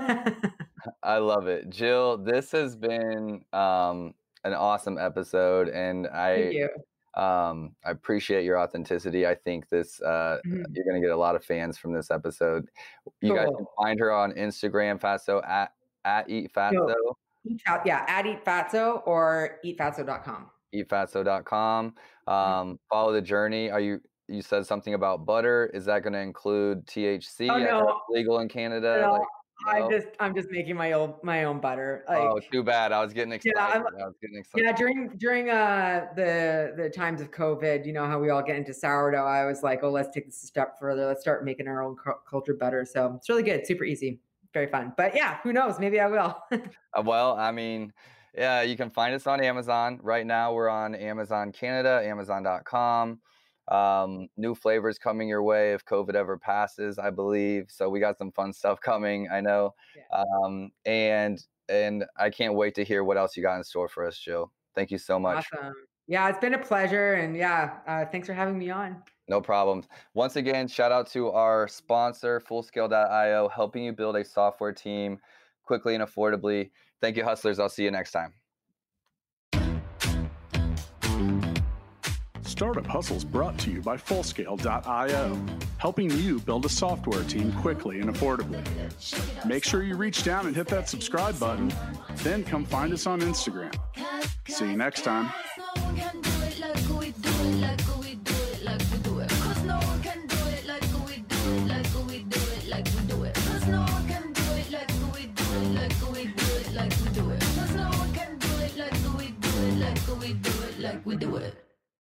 C: I love it. Jill, this has been an awesome episode, and
D: Thank you.
C: I appreciate your authenticity. I think this you're going to get a lot of fans from this episode. You guys can find her on Instagram, Fatso, at Eat Fatso.
D: At Eat Fatso or eatfatso.com.
C: Eatfatso.com. Follow the journey. You said something about butter. Is that going to include THC?
D: Oh, no.
C: Legal in Canada?
D: No. I'm just making my own butter.
C: Oh, too bad. I was getting excited.
D: Yeah, during the times of COVID, you know how we all get into sourdough. I was like, oh, let's take this a step further. Let's start making our own cultured butter. So it's really good, super easy, very fun. But yeah, who knows? Maybe I will.
C: Well, I mean, yeah, you can find us on Amazon. Right now we're on Amazon Canada, Amazon.com. New flavors coming your way if COVID ever passes, I believe. So we got some fun stuff coming, I know. Yeah. And I can't wait to hear what else you got in store for us, Jill. Thank you so much.
D: Awesome. Yeah, it's been a pleasure. And yeah, thanks for having me on.
C: No problem. Once again, shout out to our sponsor, Fullscale.io, helping you build a software team quickly and affordably. Thank you, hustlers. I'll see you next time.
B: Startup Hustles brought to you by Fullscale.io, helping you build a software team quickly and affordably. Make sure you reach down and hit that subscribe button, then come find us on Instagram. See you next time.